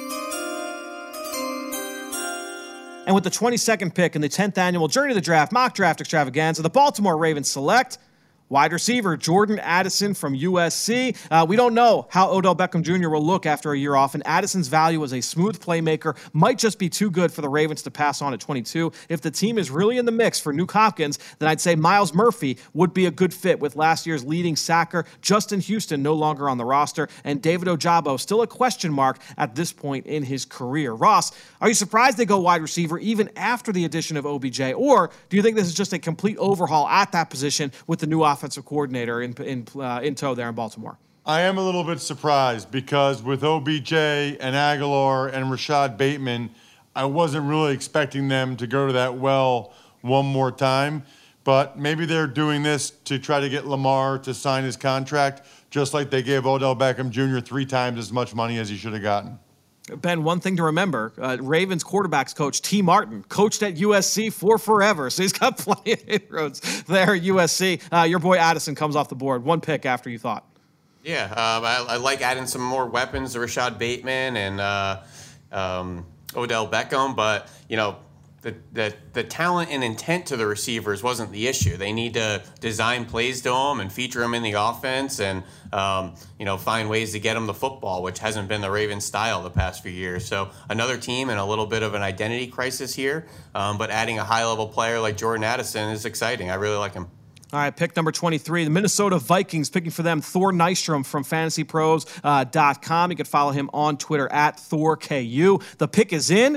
And with the 22nd pick in the 10th annual Journey to the Draft mock draft extravaganza, the Baltimore Ravens select wide receiver Jordan Addison from USC. We don't know how Odell Beckham Jr. will look after a year off, and Addison's value as a smooth playmaker might just be too good for the Ravens to pass on at 22. If the team is really in the mix for Nuke Hopkins, then I'd say Myles Murphy would be a good fit with last year's leading sacker, Justin Houston, no longer on the roster, and David Ojabo still a question mark at this point in his career. Ross, are you surprised they go wide receiver even after the addition of OBJ, or do you think this is just a complete overhaul at that position with the new offensive coordinator in tow there in Baltimore? I am a little bit surprised because with OBJ and Aguilar and Rashad Bateman, I wasn't really expecting them to go to that well one more time. But maybe they're doing this to try to get Lamar to sign his contract, just like they gave Odell Beckham Jr. 3 times as much money as he should have gotten. Ben, one thing to remember, Ravens quarterbacks coach T. Martin coached at USC for forever, so he's got plenty of inroads there at USC. Your boy Addison comes off the board. One pick after you thought. Yeah, I like adding some more weapons to Rashad Bateman and Odell Beckham, but, you know, the talent and intent to the receivers wasn't the issue. They need to design plays to them and feature them in the offense and, find ways to get them the football, which hasn't been the Ravens' style the past few years. So another team in a little bit of an identity crisis here, but adding a high-level player like Jordan Addison is exciting. I really like him. All right, pick number 23, the Minnesota Vikings. Picking for them, Thor Nystrom from FantasyPros.com. You can follow him on Twitter at ThorKU. The pick is in.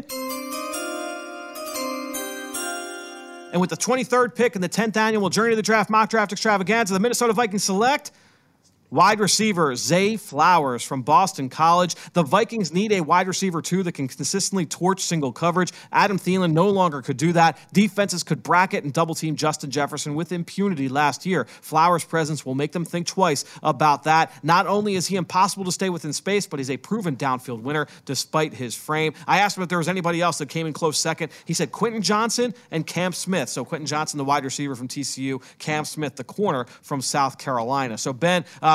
And with the 23rd pick in the 10th annual Journey to the Draft mock draft extravaganza, the Minnesota Vikings select wide receiver Zay Flowers from Boston College. The Vikings need a wide receiver, too, that can consistently torch single coverage. Adam Thielen no longer could do that. Defenses could bracket and double-team Justin Jefferson with impunity last year. Flowers' presence will make them think twice about that. Not only is he impossible to stay within space, but he's a proven downfield winner despite his frame. I asked him if there was anybody else that came in close second. He said Quentin Johnson and Cam Smith. So Quentin Johnson, the wide receiver from TCU, Cam Smith, the corner from South Carolina. So, Ben,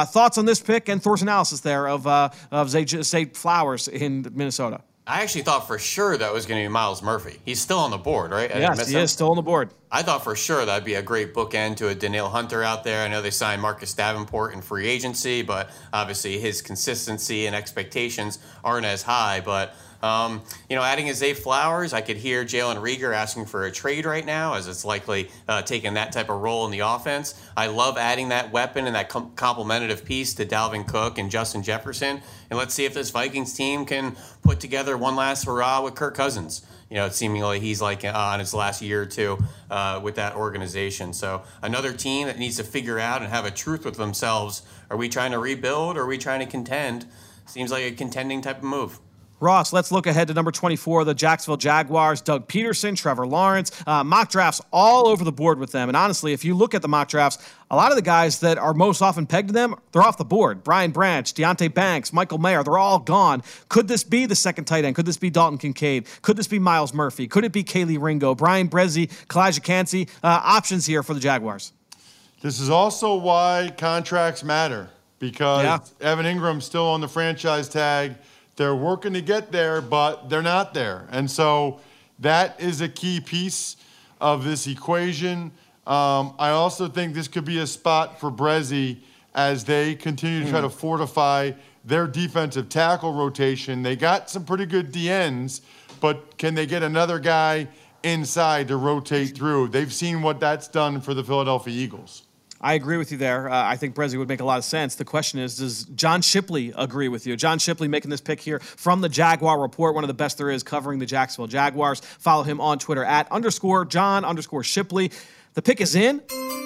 Thoughts on this pick and Thor's analysis there of Zay Flowers in Minnesota? I actually thought for sure that was going to be Miles Murphy. He's still on the board, right? Yes, he is still on the board. I thought for sure that'd be a great bookend to a Danielle Hunter out there. I know they signed Marcus Davenport in free agency, but obviously his consistency and expectations aren't as high. But adding a Zay Flowers, I could hear Jalen Reagor asking for a trade right now, as it's likely taking that type of role in the offense. I love adding that weapon and that complementative piece to Dalvin Cook and Justin Jefferson. And let's see if this Vikings team can put together one last hurrah with Kirk Cousins. Seemingly he's like on his last year or two with that organization. So another team that needs to figure out and have a truth with themselves. Are we trying to rebuild or are we trying to contend? Seems like a contending type of move. Ross, let's look ahead to number 24, the Jacksonville Jaguars. Doug Peterson, Trevor Lawrence, mock drafts all over the board with them. And honestly, if you look at the mock drafts, a lot of the guys that are most often pegged to them, they're off the board. Brian Branch, Deonte Banks, Michael Mayer, they're all gone. Could this be the second tight end? Could this be Dalton Kincaid? Could this be Miles Murphy? Could it be Kaylee Ringo, Brian Bresee, Kalijah Kancey? Options here for the Jaguars. This is also why contracts matter, because Evan Ingram's still on the franchise tag. They're working to get there, but they're not there. And so that is a key piece of this equation. I also think this could be a spot for Bresee as they continue to try to fortify their defensive tackle rotation. They got some pretty good DNs, but can they get another guy inside to rotate through? They've seen what that's done for the Philadelphia Eagles. I agree with you there. I think Bresee would make a lot of sense. The question is, does John Shipley agree with you? John Shipley making this pick here from the Jaguar Report, one of the best there is covering the Jacksonville Jaguars. Follow him on Twitter at @John_Shipley. The pick is in.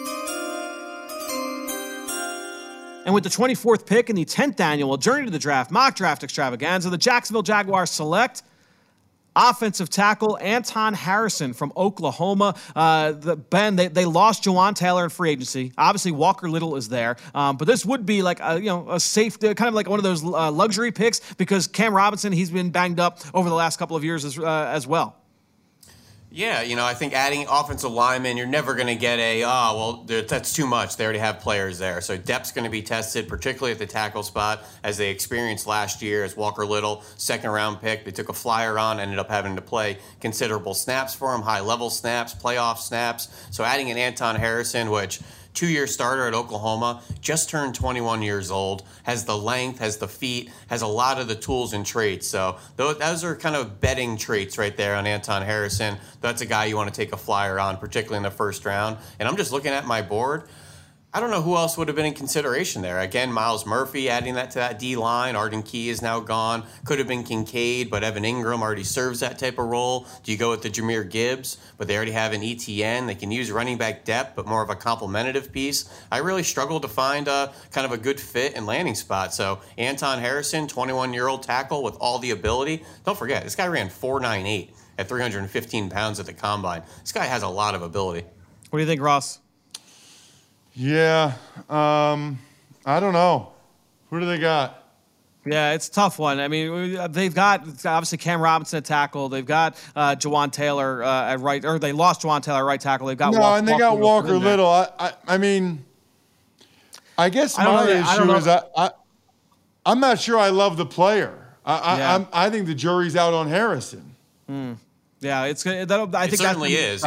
And with the 24th pick in the 10th annual Journey to the Draft mock draft extravaganza, the Jacksonville Jaguars select offensive tackle Anton Harrison from Oklahoma. They lost Jawan Taylor in free agency. Obviously, Walker Little is there, but this would be like a safe, kind of like one of those luxury picks because Cam Robinson, he's been banged up over the last couple of years as well. Yeah, I think adding offensive linemen, you're never going to get that's too much. They already have players there. So depth's going to be tested, particularly at the tackle spot, as they experienced last year as Walker Little, second-round pick. They took a flyer on, ended up having to play considerable snaps for him, high-level snaps, playoff snaps. So adding an Anton Harrison, which two-year starter at Oklahoma, just turned 21 years old, has the length, has the feet, has a lot of the tools and traits. So those are kind of betting traits right there on Anton Harrison. That's a guy you want to take a flyer on, particularly in the first round. And I'm just looking at my board. I don't know who else would have been in consideration there. Again, Miles Murphy, adding that to that D-line. Arden Key is now gone. Could have been Kincaid, but Evan Ingram already serves that type of role. Do you go with the Jahmyr Gibbs? But they already have an ETN. They can use running back depth, but more of a complementative piece. I really struggled to find kind of a good fit and landing spot. So Anton Harrison, 21-year-old tackle with all the ability. Don't forget, this guy ran 4.98 at 315 pounds at the combine. This guy has a lot of ability. What do you think, Ross? Yeah, I don't know. Who do they got? Yeah, it's a tough one. I mean, they've got obviously Cam Robinson at tackle. They've got Jawan Taylor at right, or they lost Jawan Taylor at right tackle. They've got and they got Walker Little. I mean, I guess my issue is I'm not sure I love the player. I think the jury's out on Harrison. Yeah, I think it certainly is.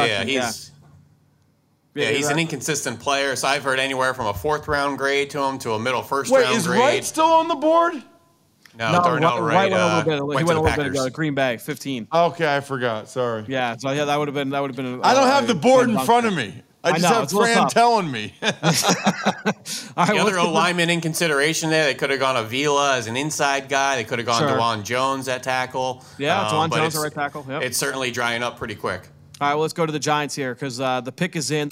Yeah, he's an inconsistent player, so I've heard anywhere from a fourth-round grade to him to a middle first-round grade. Wait, is Wright still on the board? No, Darnell Wright he went a little bit ago. Green Bay, 15. Okay, I forgot. Sorry. Yeah, so that would have been. I don't have the board in front of me. I just have Fran telling me. The other lineman in consideration there, they could have gone Avila as an inside guy. They could have gone DeJuan Jones at tackle. Yeah, DeJuan Jones at right tackle. Yep. It's certainly drying up pretty quick. All right, well, let's go to the Giants here because the pick is in.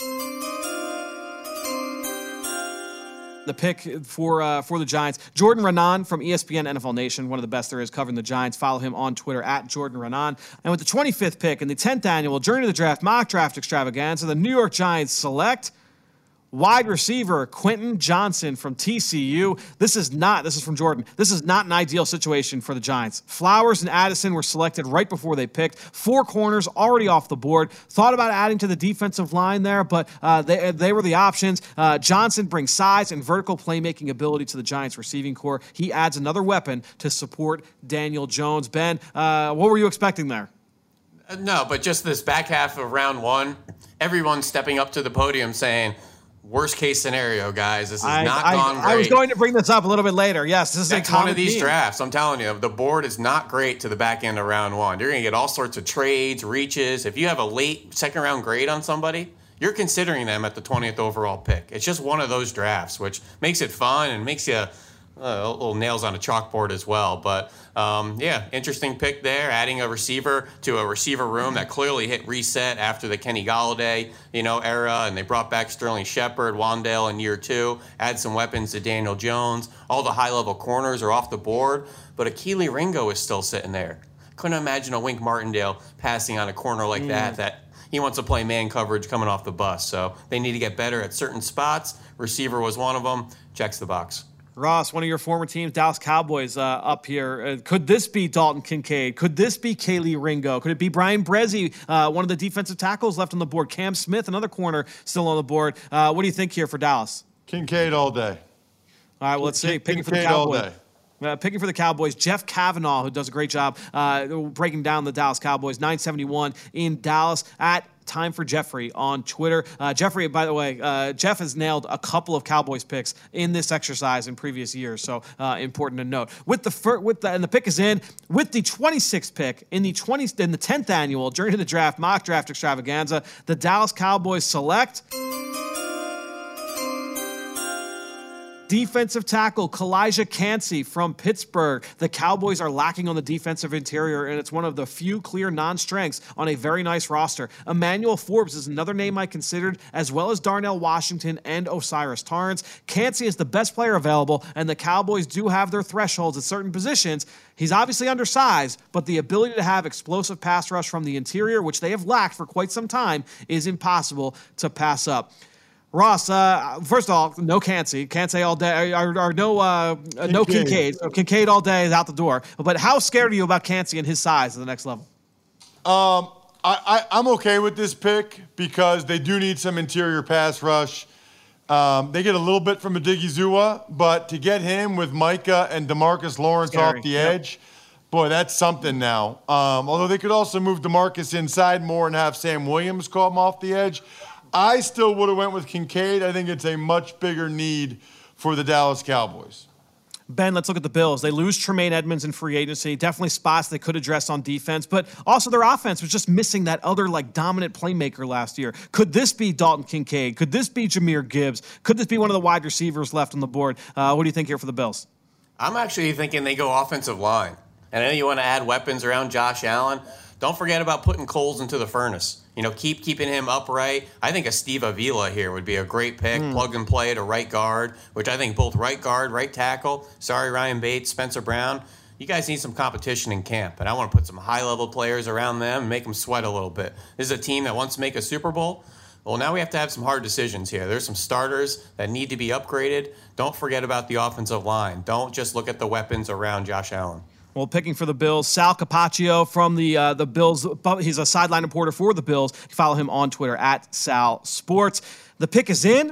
The pick for the Giants, Jordan Renan from ESPN NFL Nation, one of the best there is covering the Giants. Follow him on Twitter at Jordan Renan. And with the 25th pick in the 10th annual Journey to the Draft mock draft extravaganza, the New York Giants select Wide receiver Quentin Johnson from TCU. This is from Jordan. This is not an ideal situation for the Giants. Flowers and Addison were selected right before they picked. 4 corners already off the board. Thought about adding to the defensive line there, but they were the options. Johnson brings size and vertical playmaking ability to the Giants receiving core. He adds another weapon to support Daniel Jones. Ben, what were you expecting there? No, but just this back half of round 1, everyone's stepping up to the podium saying, worst case scenario, guys. This has not gone great. I was going to bring this up a little bit later. Yes, this is That's one of these drafts. I'm telling you, the board is not great to the back end of round 1. You're going to get all sorts of trades, reaches. If you have a late second-round grade on somebody, you're considering them at the 20th overall pick. It's just one of those drafts, which makes it fun and makes you little nails on a chalkboard as well. But, interesting pick there, adding a receiver to a receiver room that clearly hit reset after the Kenny Golladay, era, and they brought back Sterling Shepard, Wan'Dale in year 2, add some weapons to Daniel Jones. All the high-level corners are off the board, but Kelee Ringo is still sitting there. Couldn't imagine a Wink Martindale passing on a corner like that he wants to play man coverage coming off the bus. So they need to get better at certain spots. Receiver was one of them. Checks the box. Ross, one of your former teams, Dallas Cowboys, up here. Could this be Dalton Kincaid? Could this be Kelee Ringo? Could it be Brian Bresee, one of the defensive tackles left on the board? Cam Smith, another corner still on the board. What do you think here for Dallas? Kincaid all day. All right, well, let's see. Picking for the Cowboys. Picking for the Cowboys, Jeff Kavanaugh, who does a great job breaking down the Dallas Cowboys, 971 in Dallas at Time for Jeffrey on Twitter. Jeffrey, by the way, Jeff has nailed a couple of Cowboys picks in this exercise in previous years, so important to note. And the pick is in with the 26th pick in the 10th annual Journey to the Draft mock draft extravaganza. The Dallas Cowboys select defensive tackle Kalijah Kancey from Pittsburgh. The Cowboys are lacking on the defensive interior, and it's one of the few clear non-strengths on a very nice roster. Emmanuel Forbes is another name I considered, as well as Darnell Washington and Osiris Torrance. Kancey is the best player available, and the Cowboys do have their thresholds at certain positions. He's obviously undersized, but the ability to have explosive pass rush from the interior, which they have lacked for quite some time, is impossible to pass up. Ross, first of all, no Kancey all day, or no Kincaid. So Kincaid all day is out the door. But how scared are you about Kancey and his size at the next level? I'm okay with this pick because they do need some interior pass rush. They get a little bit from Odighizuwa, but to get him with Micah and DeMarcus Lawrence off the edge, boy, that's something now. Although they could also move DeMarcus inside more and have Sam Williams call him off the edge. I still would have went with Kincaid. I think it's a much bigger need for the Dallas Cowboys. Ben, let's look at the Bills. They lose Tremaine Edmonds in free agency. Definitely spots they could address on defense, but also their offense was just missing that other dominant playmaker last year. Could this be Dalton Kincaid? Could this be Jahmyr Gibbs? Could this be one of the wide receivers left on the board? What do you think here for the Bills? I'm actually thinking they go offensive line. And I know you want to add weapons around Josh Allen. Don't forget about putting coals into the furnace. Keeping him upright. I think a Steve Avila here would be a great pick. Plug and play to right guard, which I think both right guard, right tackle. Sorry, Ryan Bates, Spencer Brown. You guys need some competition in camp, and I want to put some high-level players around them and make them sweat a little bit. This is a team that wants to make a Super Bowl. Well, now we have to have some hard decisions here. There's some starters that need to be upgraded. Don't forget about the offensive line. Don't just look at the weapons around Josh Allen. Well, picking for the Bills, Sal Capaccio from the Bills. He's a sideline reporter for the Bills. You follow him on Twitter at Sal Sports. The pick is in.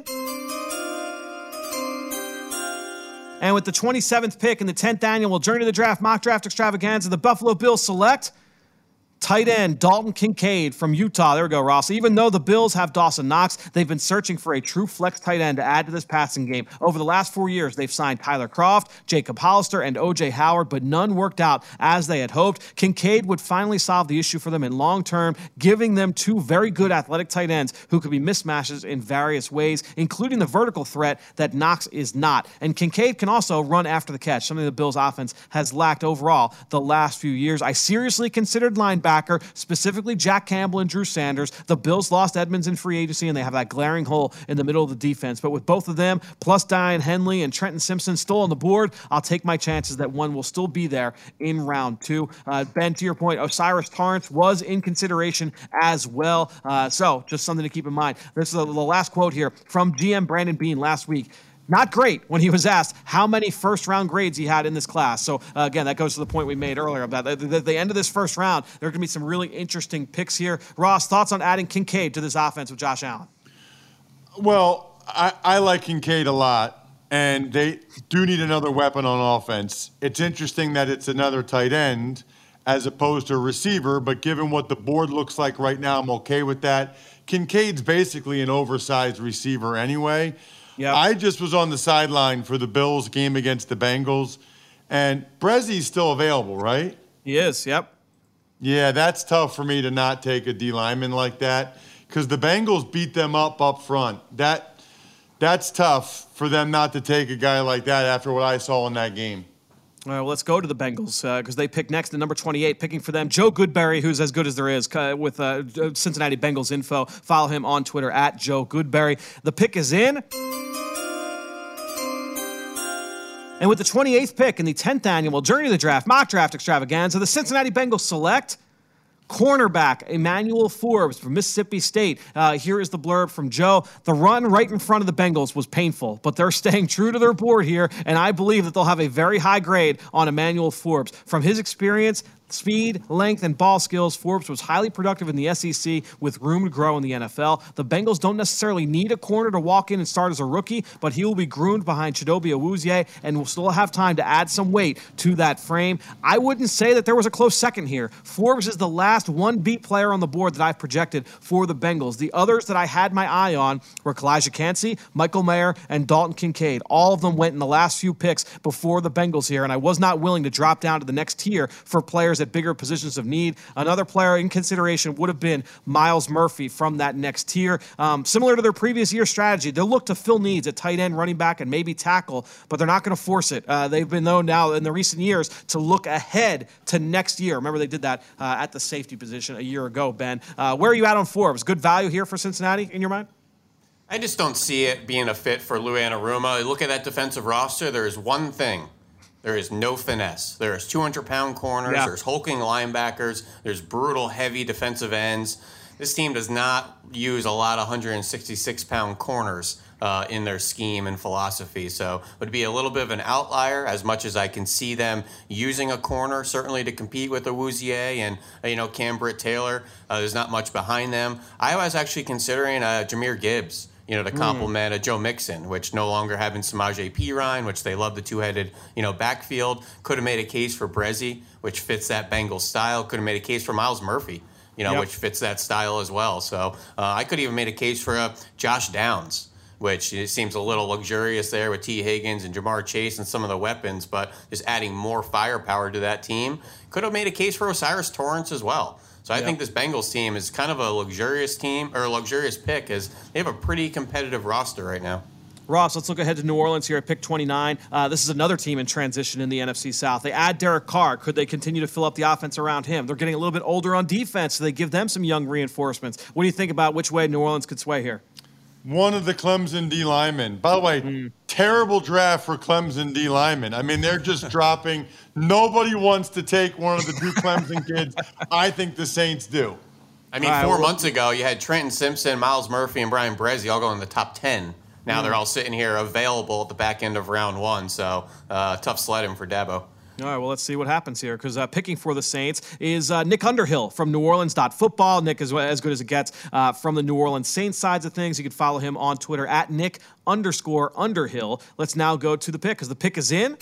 And with the 27th pick in the 10th annual Journey to the Draft mock draft extravaganza, the Buffalo Bills select tight end Dalton Kincaid from Utah. There we go, Ross. Even though the Bills have Dawson Knox, they've been searching for a true flex tight end to add to this passing game. Over the last 4 years, they've signed Tyler Kroft, Jacob Hollister, and O.J. Howard, but none worked out as they had hoped. Kincaid would finally solve the issue for them in long term, giving them two very good athletic tight ends who could be mismatches in various ways, including the vertical threat that Knox is not. And Kincaid can also run after the catch, something the Bills' offense has lacked overall the last few years. I seriously considered linebacker linebacker, specifically Jack Campbell and Drew Sanders. The Bills lost Edmonds in free agency, and they have that glaring hole in the middle of the defense. But with both of them, plus Diane Henley and Trenton Simpson still on the board, I'll take my chances that one will still be there in round 2. Ben, to your point, O'Cyrus Torrence was in consideration as well. So just something to keep in mind. This is the last quote here from GM Brandon Beane last week. Not great when he was asked how many first-round grades he had in this class. So, again, that goes to the point we made earlier about at the end of this first round, there are going to be some really interesting picks here. Ross, thoughts on adding Kincaid to this offense with Josh Allen? Well, I like Kincaid a lot, and they do need another weapon on offense. It's interesting that it's another tight end as opposed to a receiver, but given what the board looks like right now, I'm okay with that. Kincaid's basically an oversized receiver anyway. Yep. I just was on the sideline for the Bills game against the Bengals, and Brezi's still available, right? He is, yep. Yeah, that's tough for me to not take a D lineman like that because the Bengals beat them up front. That's tough for them not to take a guy like that after what I saw in that game. All right, well, let's go to the Bengals because they pick next at number 28, picking for them Joe Goodberry, who's as good as there is with Cincinnati Bengals info. Follow him on Twitter at Joe Goodberry. The pick is in. And with the 28th pick in the 10th annual Journey to the Draft mock draft extravaganza, the Cincinnati Bengals select cornerback Emmanuel Forbes from Mississippi State. Here is the blurb from Joe. The run right in front of the Bengals was painful, but they're staying true to their board here, and I believe that they'll have a very high grade on Emmanuel Forbes. From his experience, speed, length, and ball skills, Forbes was highly productive in the SEC with room to grow in the NFL. The Bengals don't necessarily need a corner to walk in and start as a rookie, but he will be groomed behind Chidobe Awuzie and will still have time to add some weight to that frame. I wouldn't say that there was a close second here. Forbes is the last one-beat player on the board that I've projected for the Bengals. The others that I had my eye on were Kalijah Kancey, Michael Mayer, and Dalton Kincaid. All of them went in the last few picks before the Bengals here, and I was not willing to drop down to the next tier for players at bigger positions of need. Another player in consideration would have been Myles Murphy from that next tier. Similar to their previous year strategy, they'll look to fill needs at tight end, running back, and maybe tackle, but they're not going to force it. They've been known now in the recent years to look ahead to next year. Remember they did that at the safety position a year ago, Ben. Where are you at on Forbes? Good value here for Cincinnati in your mind? I just don't see it being a fit for Lou Anarumo. Look at that defensive roster. There is one thing. There is no finesse. There's 200-pound corners. Yeah. There's hulking linebackers. There's brutal, heavy defensive ends. This team does not use a lot of 166-pound corners in their scheme and philosophy. So it would be a little bit of an outlier as much as I can see them using a corner, certainly to compete with Awuzie and, Cam Britt-Taylor. There's not much behind them. I was actually considering Jahmyr Gibbs, to complement Joe Mixon, which no longer having Samaje Perine, which they love the two-headed, backfield. Could have made a case for Brezi, which fits that Bengals style. Could have made a case for Myles Murphy, which fits that style as well. So I could even made a case for Josh Downs, which it seems a little luxurious there with T. Higgins and Jamar Chase and some of the weapons, but just adding more firepower to that team. Could have made a case for O'Cyrus Torrence as well. So I think this Bengals team is kind of a luxurious team, or a luxurious pick, as they have a pretty competitive roster right now. Ross, let's look ahead to New Orleans here at pick 29. This is another team in transition in the NFC South. They add Derek Carr. Could they continue to fill up the offense around him? They're getting a little bit older on defense, so they give them some young reinforcements. What do you think about which way New Orleans could sway here? One of the Clemson D linemen. By the way, terrible draft for Clemson D linemen. I mean, they're just dropping. Nobody wants to take one of the two Clemson kids. I think the Saints do. I mean, 4 months ago, you had Trenton Simpson, Myles Murphy, and Brian Brezi all going in the top 10. Now they're all sitting here available at the back end of round 1. So tough sledding for Dabo. All right, well, let's see what happens here, because picking for the Saints is Nick Underhill from New Orleans.football. Nick is as good as it gets from the New Orleans Saints sides of things. You can follow him on Twitter at Nick_Underhill. Let's now go to the pick, because the pick is in.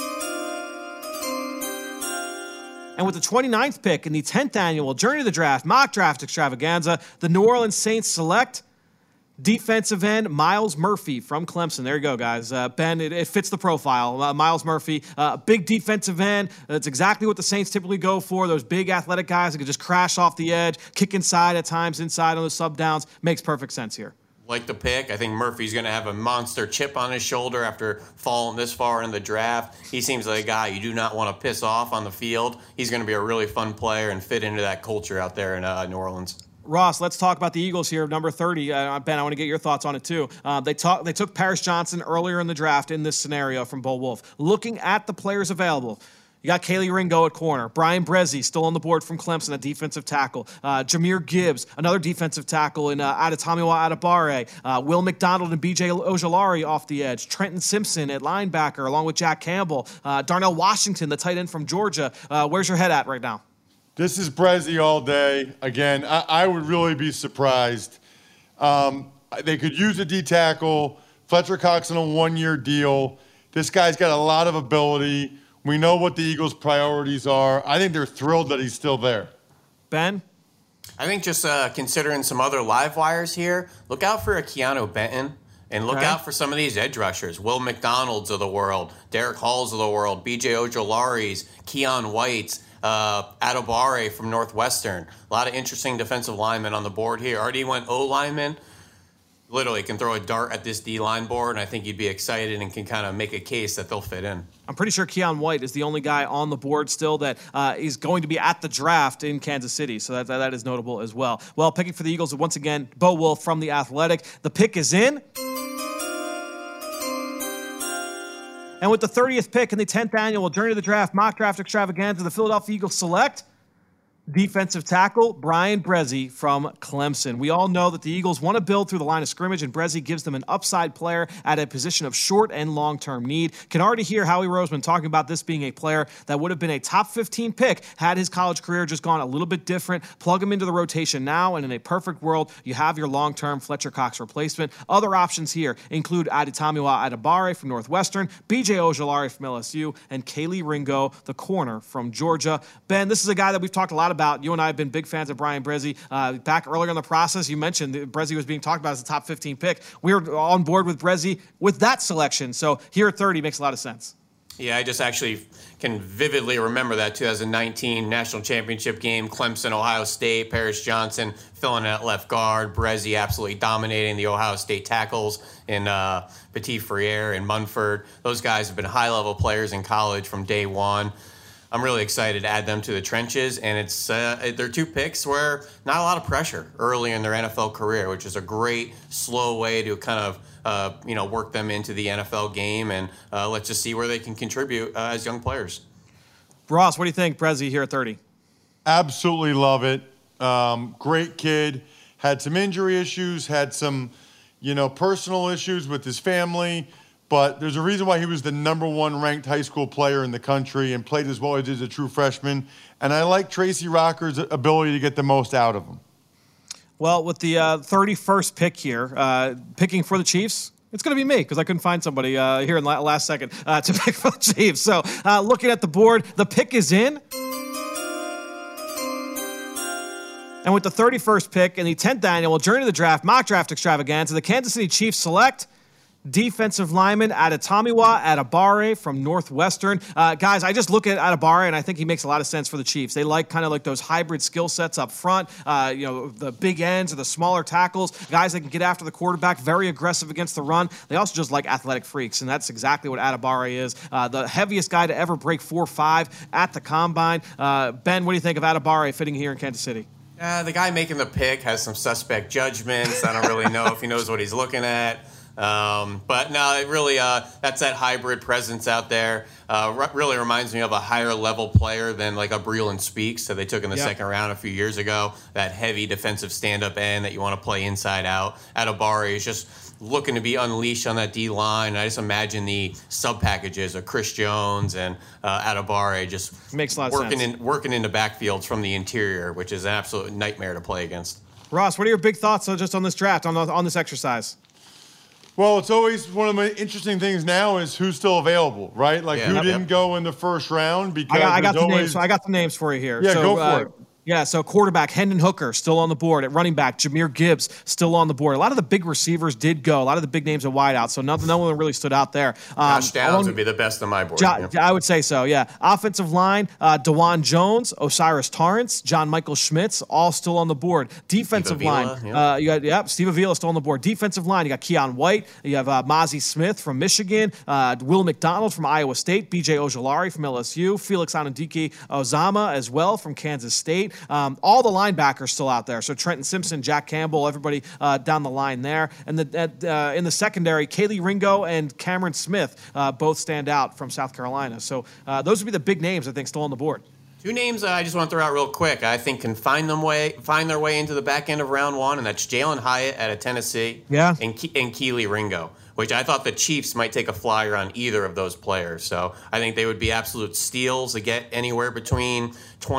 And with the 29th pick in the 10th annual Journey to the Draft mock draft extravaganza, the New Orleans Saints select defensive end Myles Murphy from Clemson. There you go, guys. Ben, it fits the profile. Myles Murphy, big defensive end. That's exactly what the Saints typically go for. Those big athletic guys that can just crash off the edge, kick inside at times, inside on the sub downs. Makes perfect sense here. Like the pick. I think Murphy's going to have a monster chip on his shoulder after falling this far in the draft. He seems like a guy you do not want to piss off on the field. He's going to be a really fun player and fit into that culture out there in New Orleans. Ross, let's talk about the Eagles here, number 30. Ben, I want to get your thoughts on it too. They took Paris Johnson earlier in the draft in this scenario from Bo Wolf. Looking at the players available, you got Kaylee Ringo at corner. Brian Bresee still on the board from Clemson at defensive tackle. Jameer Gibbs, another defensive tackle in Adetomiwa Adebawore. Will McDonald and B.J. Ojulari off the edge. Trenton Simpson at linebacker along with Jack Campbell. Darnell Washington, the tight end from Georgia. Where's your head at right now? This is Bresee all day. Again, I would really be surprised. They could use a D tackle. Fletcher Cox on a one-year deal. This guy's got a lot of ability. We know what the Eagles' priorities are. I think they're thrilled that he's still there. Ben? I think just considering some other live wires here, look out for a Keanu Benton and look out for some of these edge rushers. Will McDonald's of the world, Derek Halls of the world, B.J. Ojulari's, Keon White's, Adebawore from Northwestern. A lot of interesting defensive linemen on the board here. Already went O-lineman. Literally can throw a dart at this D-line board, and I think you'd be excited and can kind of make a case that they'll fit in. I'm pretty sure Keon White is the only guy on the board still that is going to be at the draft in Kansas City, so that is notable as well. Well, picking for the Eagles, once again, Bo Wolf from The Athletic. The pick is in. And with the 30th pick in the 10th annual Journey to the Draft mock draft extravaganza, the Philadelphia Eagles select defensive tackle Brian Bresee from Clemson. We all know that the Eagles want to build through the line of scrimmage, and Bresee gives them an upside player at a position of short and long-term need. Can already hear Howie Roseman talking about this being a player that would have been a top 15 pick had his college career just gone a little bit different. Plug him into the rotation now, and in a perfect world, you have your long-term Fletcher Cox replacement. Other options here include Adetomiwa Adebawore from Northwestern, B.J. Ojulari from LSU, and Kaylee Ringo, the corner from Georgia. Ben, this is a guy that we've talked a lot about. You and I have been big fans of Brian Bresee. Back earlier in the process, you mentioned that Bresee was being talked about as a top 15 pick. We were on board with Bresee with that selection. So here at 30 makes a lot of sense. Yeah, I just actually can vividly remember that 2019 national championship game, Clemson, Ohio State, Paris Johnson filling in at left guard, Bresee absolutely dominating the Ohio State tackles in Petit Frere and Munford. Those guys have been high-level players in college from day one. I'm really excited to add them to the trenches, and it's they're two picks where not a lot of pressure early in their NFL career, which is a great slow way to kind of work them into the NFL game, and let's just see where they can contribute as young players. Ross, what do you think, Bresee here at 30? Absolutely love it. Great kid. Had some injury issues, had some, personal issues with his family. But there's a reason why he was the #1 ranked high school player in the country and played as well as he did as a true freshman. And I like Tracy Rocker's ability to get the most out of him. Well, with the 31st pick here, picking for the Chiefs, it's going to be me because I couldn't find somebody here in the last second to pick for the Chiefs. So looking at the board, the pick is in. And with the 31st pick in the 10th annual Journey to the Draft mock draft extravaganza, the Kansas City Chiefs select defensive lineman Adetomiwa Adebawore from Northwestern. Guys, I just look at Adebawore, and I think he makes a lot of sense for the Chiefs. They like kind of like those hybrid skill sets up front, the big ends or the smaller tackles, guys that can get after the quarterback, very aggressive against the run. They also just like athletic freaks, and that's exactly what Adebawore is. The heaviest guy to ever break 4.5 at the Combine. Ben, what do you think of Adebawore fitting here in Kansas City? The guy making the pick has some suspect judgments. I don't really know if he knows what he's looking at. But no, it really, that's that hybrid presence out there. Really reminds me of a higher level player than like a Breland Speaks that they took in the second round a few years ago. That heavy defensive stand-up end that you want to play inside out. Adebawore is just looking to be unleashed on that D-line. I just imagine the sub-packages of Chris Jones and Adebawore just makes a lot of sense. Working into backfields from the interior, which is an absolute nightmare to play against. Ross, what are your big thoughts just on this draft, on this exercise? Well, it's always one of the interesting things now is who's still available, right? Like who didn't go in the first round because I got the names for you here. Yeah, so, go for it. Yeah, so quarterback Hendon Hooker still on the board. At running back, Jahmyr Gibbs still on the board. A lot of the big receivers did go. A lot of the big names at wideout, so no one really stood out there. Josh Downs would be the best on my board. I would say so, yeah. Offensive line, DeJuan Jones, Osiris Torrance, John Michael Schmitz, all still on the board. Defensive line, you got Steve Avila still on the board. Defensive line, you got Keon White, you have Mozzie Smith from Michigan, Will McDonald from Iowa State, B.J. Ojolari from LSU, Felix Anudike Ozama as well from Kansas State. All the linebackers still out there. So Trenton Simpson, Jack Campbell, everybody down the line there. And in the secondary, Kaylee Ringo and Cameron Smith both stand out from South Carolina. So those would be the big names, I think, still on the board. Two names I just want to throw out real quick. I think can find their way into the back end of round one, and that's Jalen Hyatt out of Tennessee, and Keely Ringo, which I thought the Chiefs might take a flyer on either of those players. So I think they would be absolute steals to get anywhere between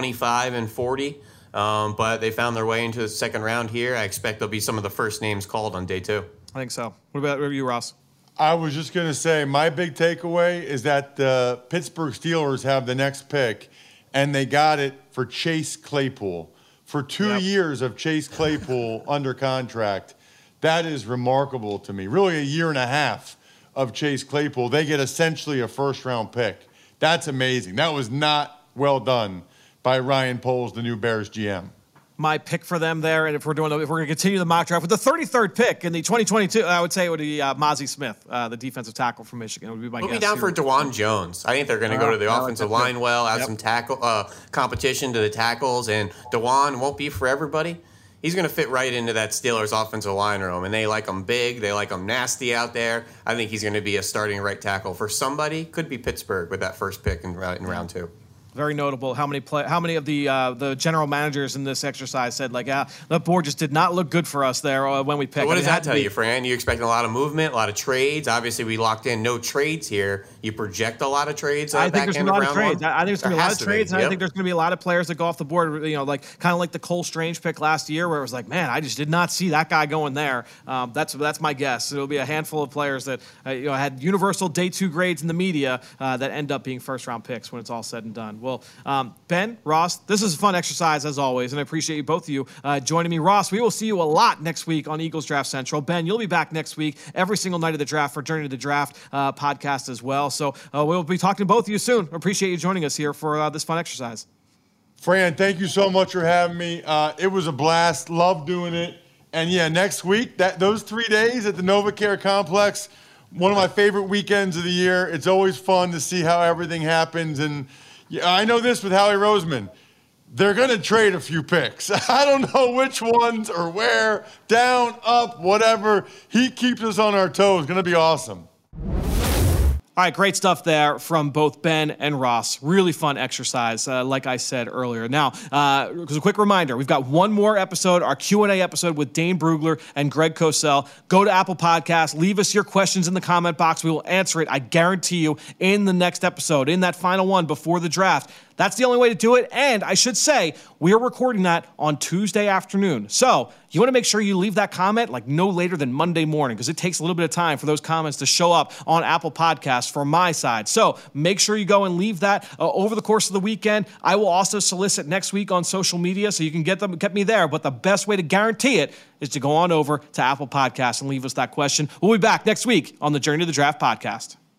25 and 40. But they found their way into the second round here. I expect they'll be some of the first names called on day two. I think so. What about you, Ross? I was just going to say my big takeaway is that the Pittsburgh Steelers have the next pick, and they got it for Chase Claypool. For 2 years of Chase Claypool under contract. That is remarkable to me. Really a year and a half of Chase Claypool. They get essentially a first-round pick. That's amazing. That was not well done by Ryan Poles, the new Bears GM. My pick for them there, and if we're going to continue the mock draft with the 33rd pick in the 2022, I would say it would be Mozzie Smith, the defensive tackle from Michigan. It would be my guess. Put me down for DeJuan Jones. I think they're going to go to the offensive line add some tackle competition to the tackles, and DeJuan won't be for everybody. He's going to fit right into that Steelers offensive line room, and they like him big. They like him nasty out there. I think he's going to be a starting right tackle for somebody. Could be Pittsburgh with that first pick in round two. Very notable. How many of the general managers in this exercise said, the board just did not look good for us there when we picked. So what does that tell you, Fran? You expecting a lot of movement, a lot of trades? Obviously, we locked in no trades here. You project a lot of trades. I think there's going to be a lot of trades. I think there's going to be a lot of trades, and I think there's going to be a lot of players that go off the board. Kind of like the Cole Strange pick last year, where it was like, man, I just did not see that guy going there. That's my guess. It'll be a handful of players that had universal day two grades in the media that end up being first round picks when it's all said and done. Well. Ben, Ross, this is a fun exercise as always, and I appreciate you both of you joining me. Ross, we will see you a lot next week on Eagles Draft Central. Ben, you'll be back next week every single night of the draft for Journey to the Draft podcast as well. So we'll be talking to both of you soon. Appreciate you joining us here for this fun exercise. Fran, thank you so much for having me. It was a blast. Love doing it. And yeah, next week, those 3 days at the NovaCare Complex, one of my favorite weekends of the year. It's always fun to see how everything happens. And yeah, I know this with Howie Roseman. They're going to trade a few picks. I don't know which ones or where, down, up, whatever. He keeps us on our toes. Going to be awesome. All right, great stuff there from both Ben and Ross. Really fun exercise, like I said earlier. Now, as a quick reminder, we've got one more episode, our Q&A episode with Dane Brugler and Greg Cosell. Go to Apple Podcasts, leave us your questions in the comment box. We will answer it, I guarantee you, in the next episode, in that final one before the draft. That's the only way to do it. And I should say, we are recording that on Tuesday afternoon. So you want to make sure you leave that comment like no later than Monday morning, because it takes a little bit of time for those comments to show up on Apple Podcasts from my side. So make sure you go and leave that over the course of the weekend. I will also solicit next week on social media, so you can get me there. But the best way to guarantee it is to go on over to Apple Podcasts and leave us that question. We'll be back next week on the Journey to the Draft podcast.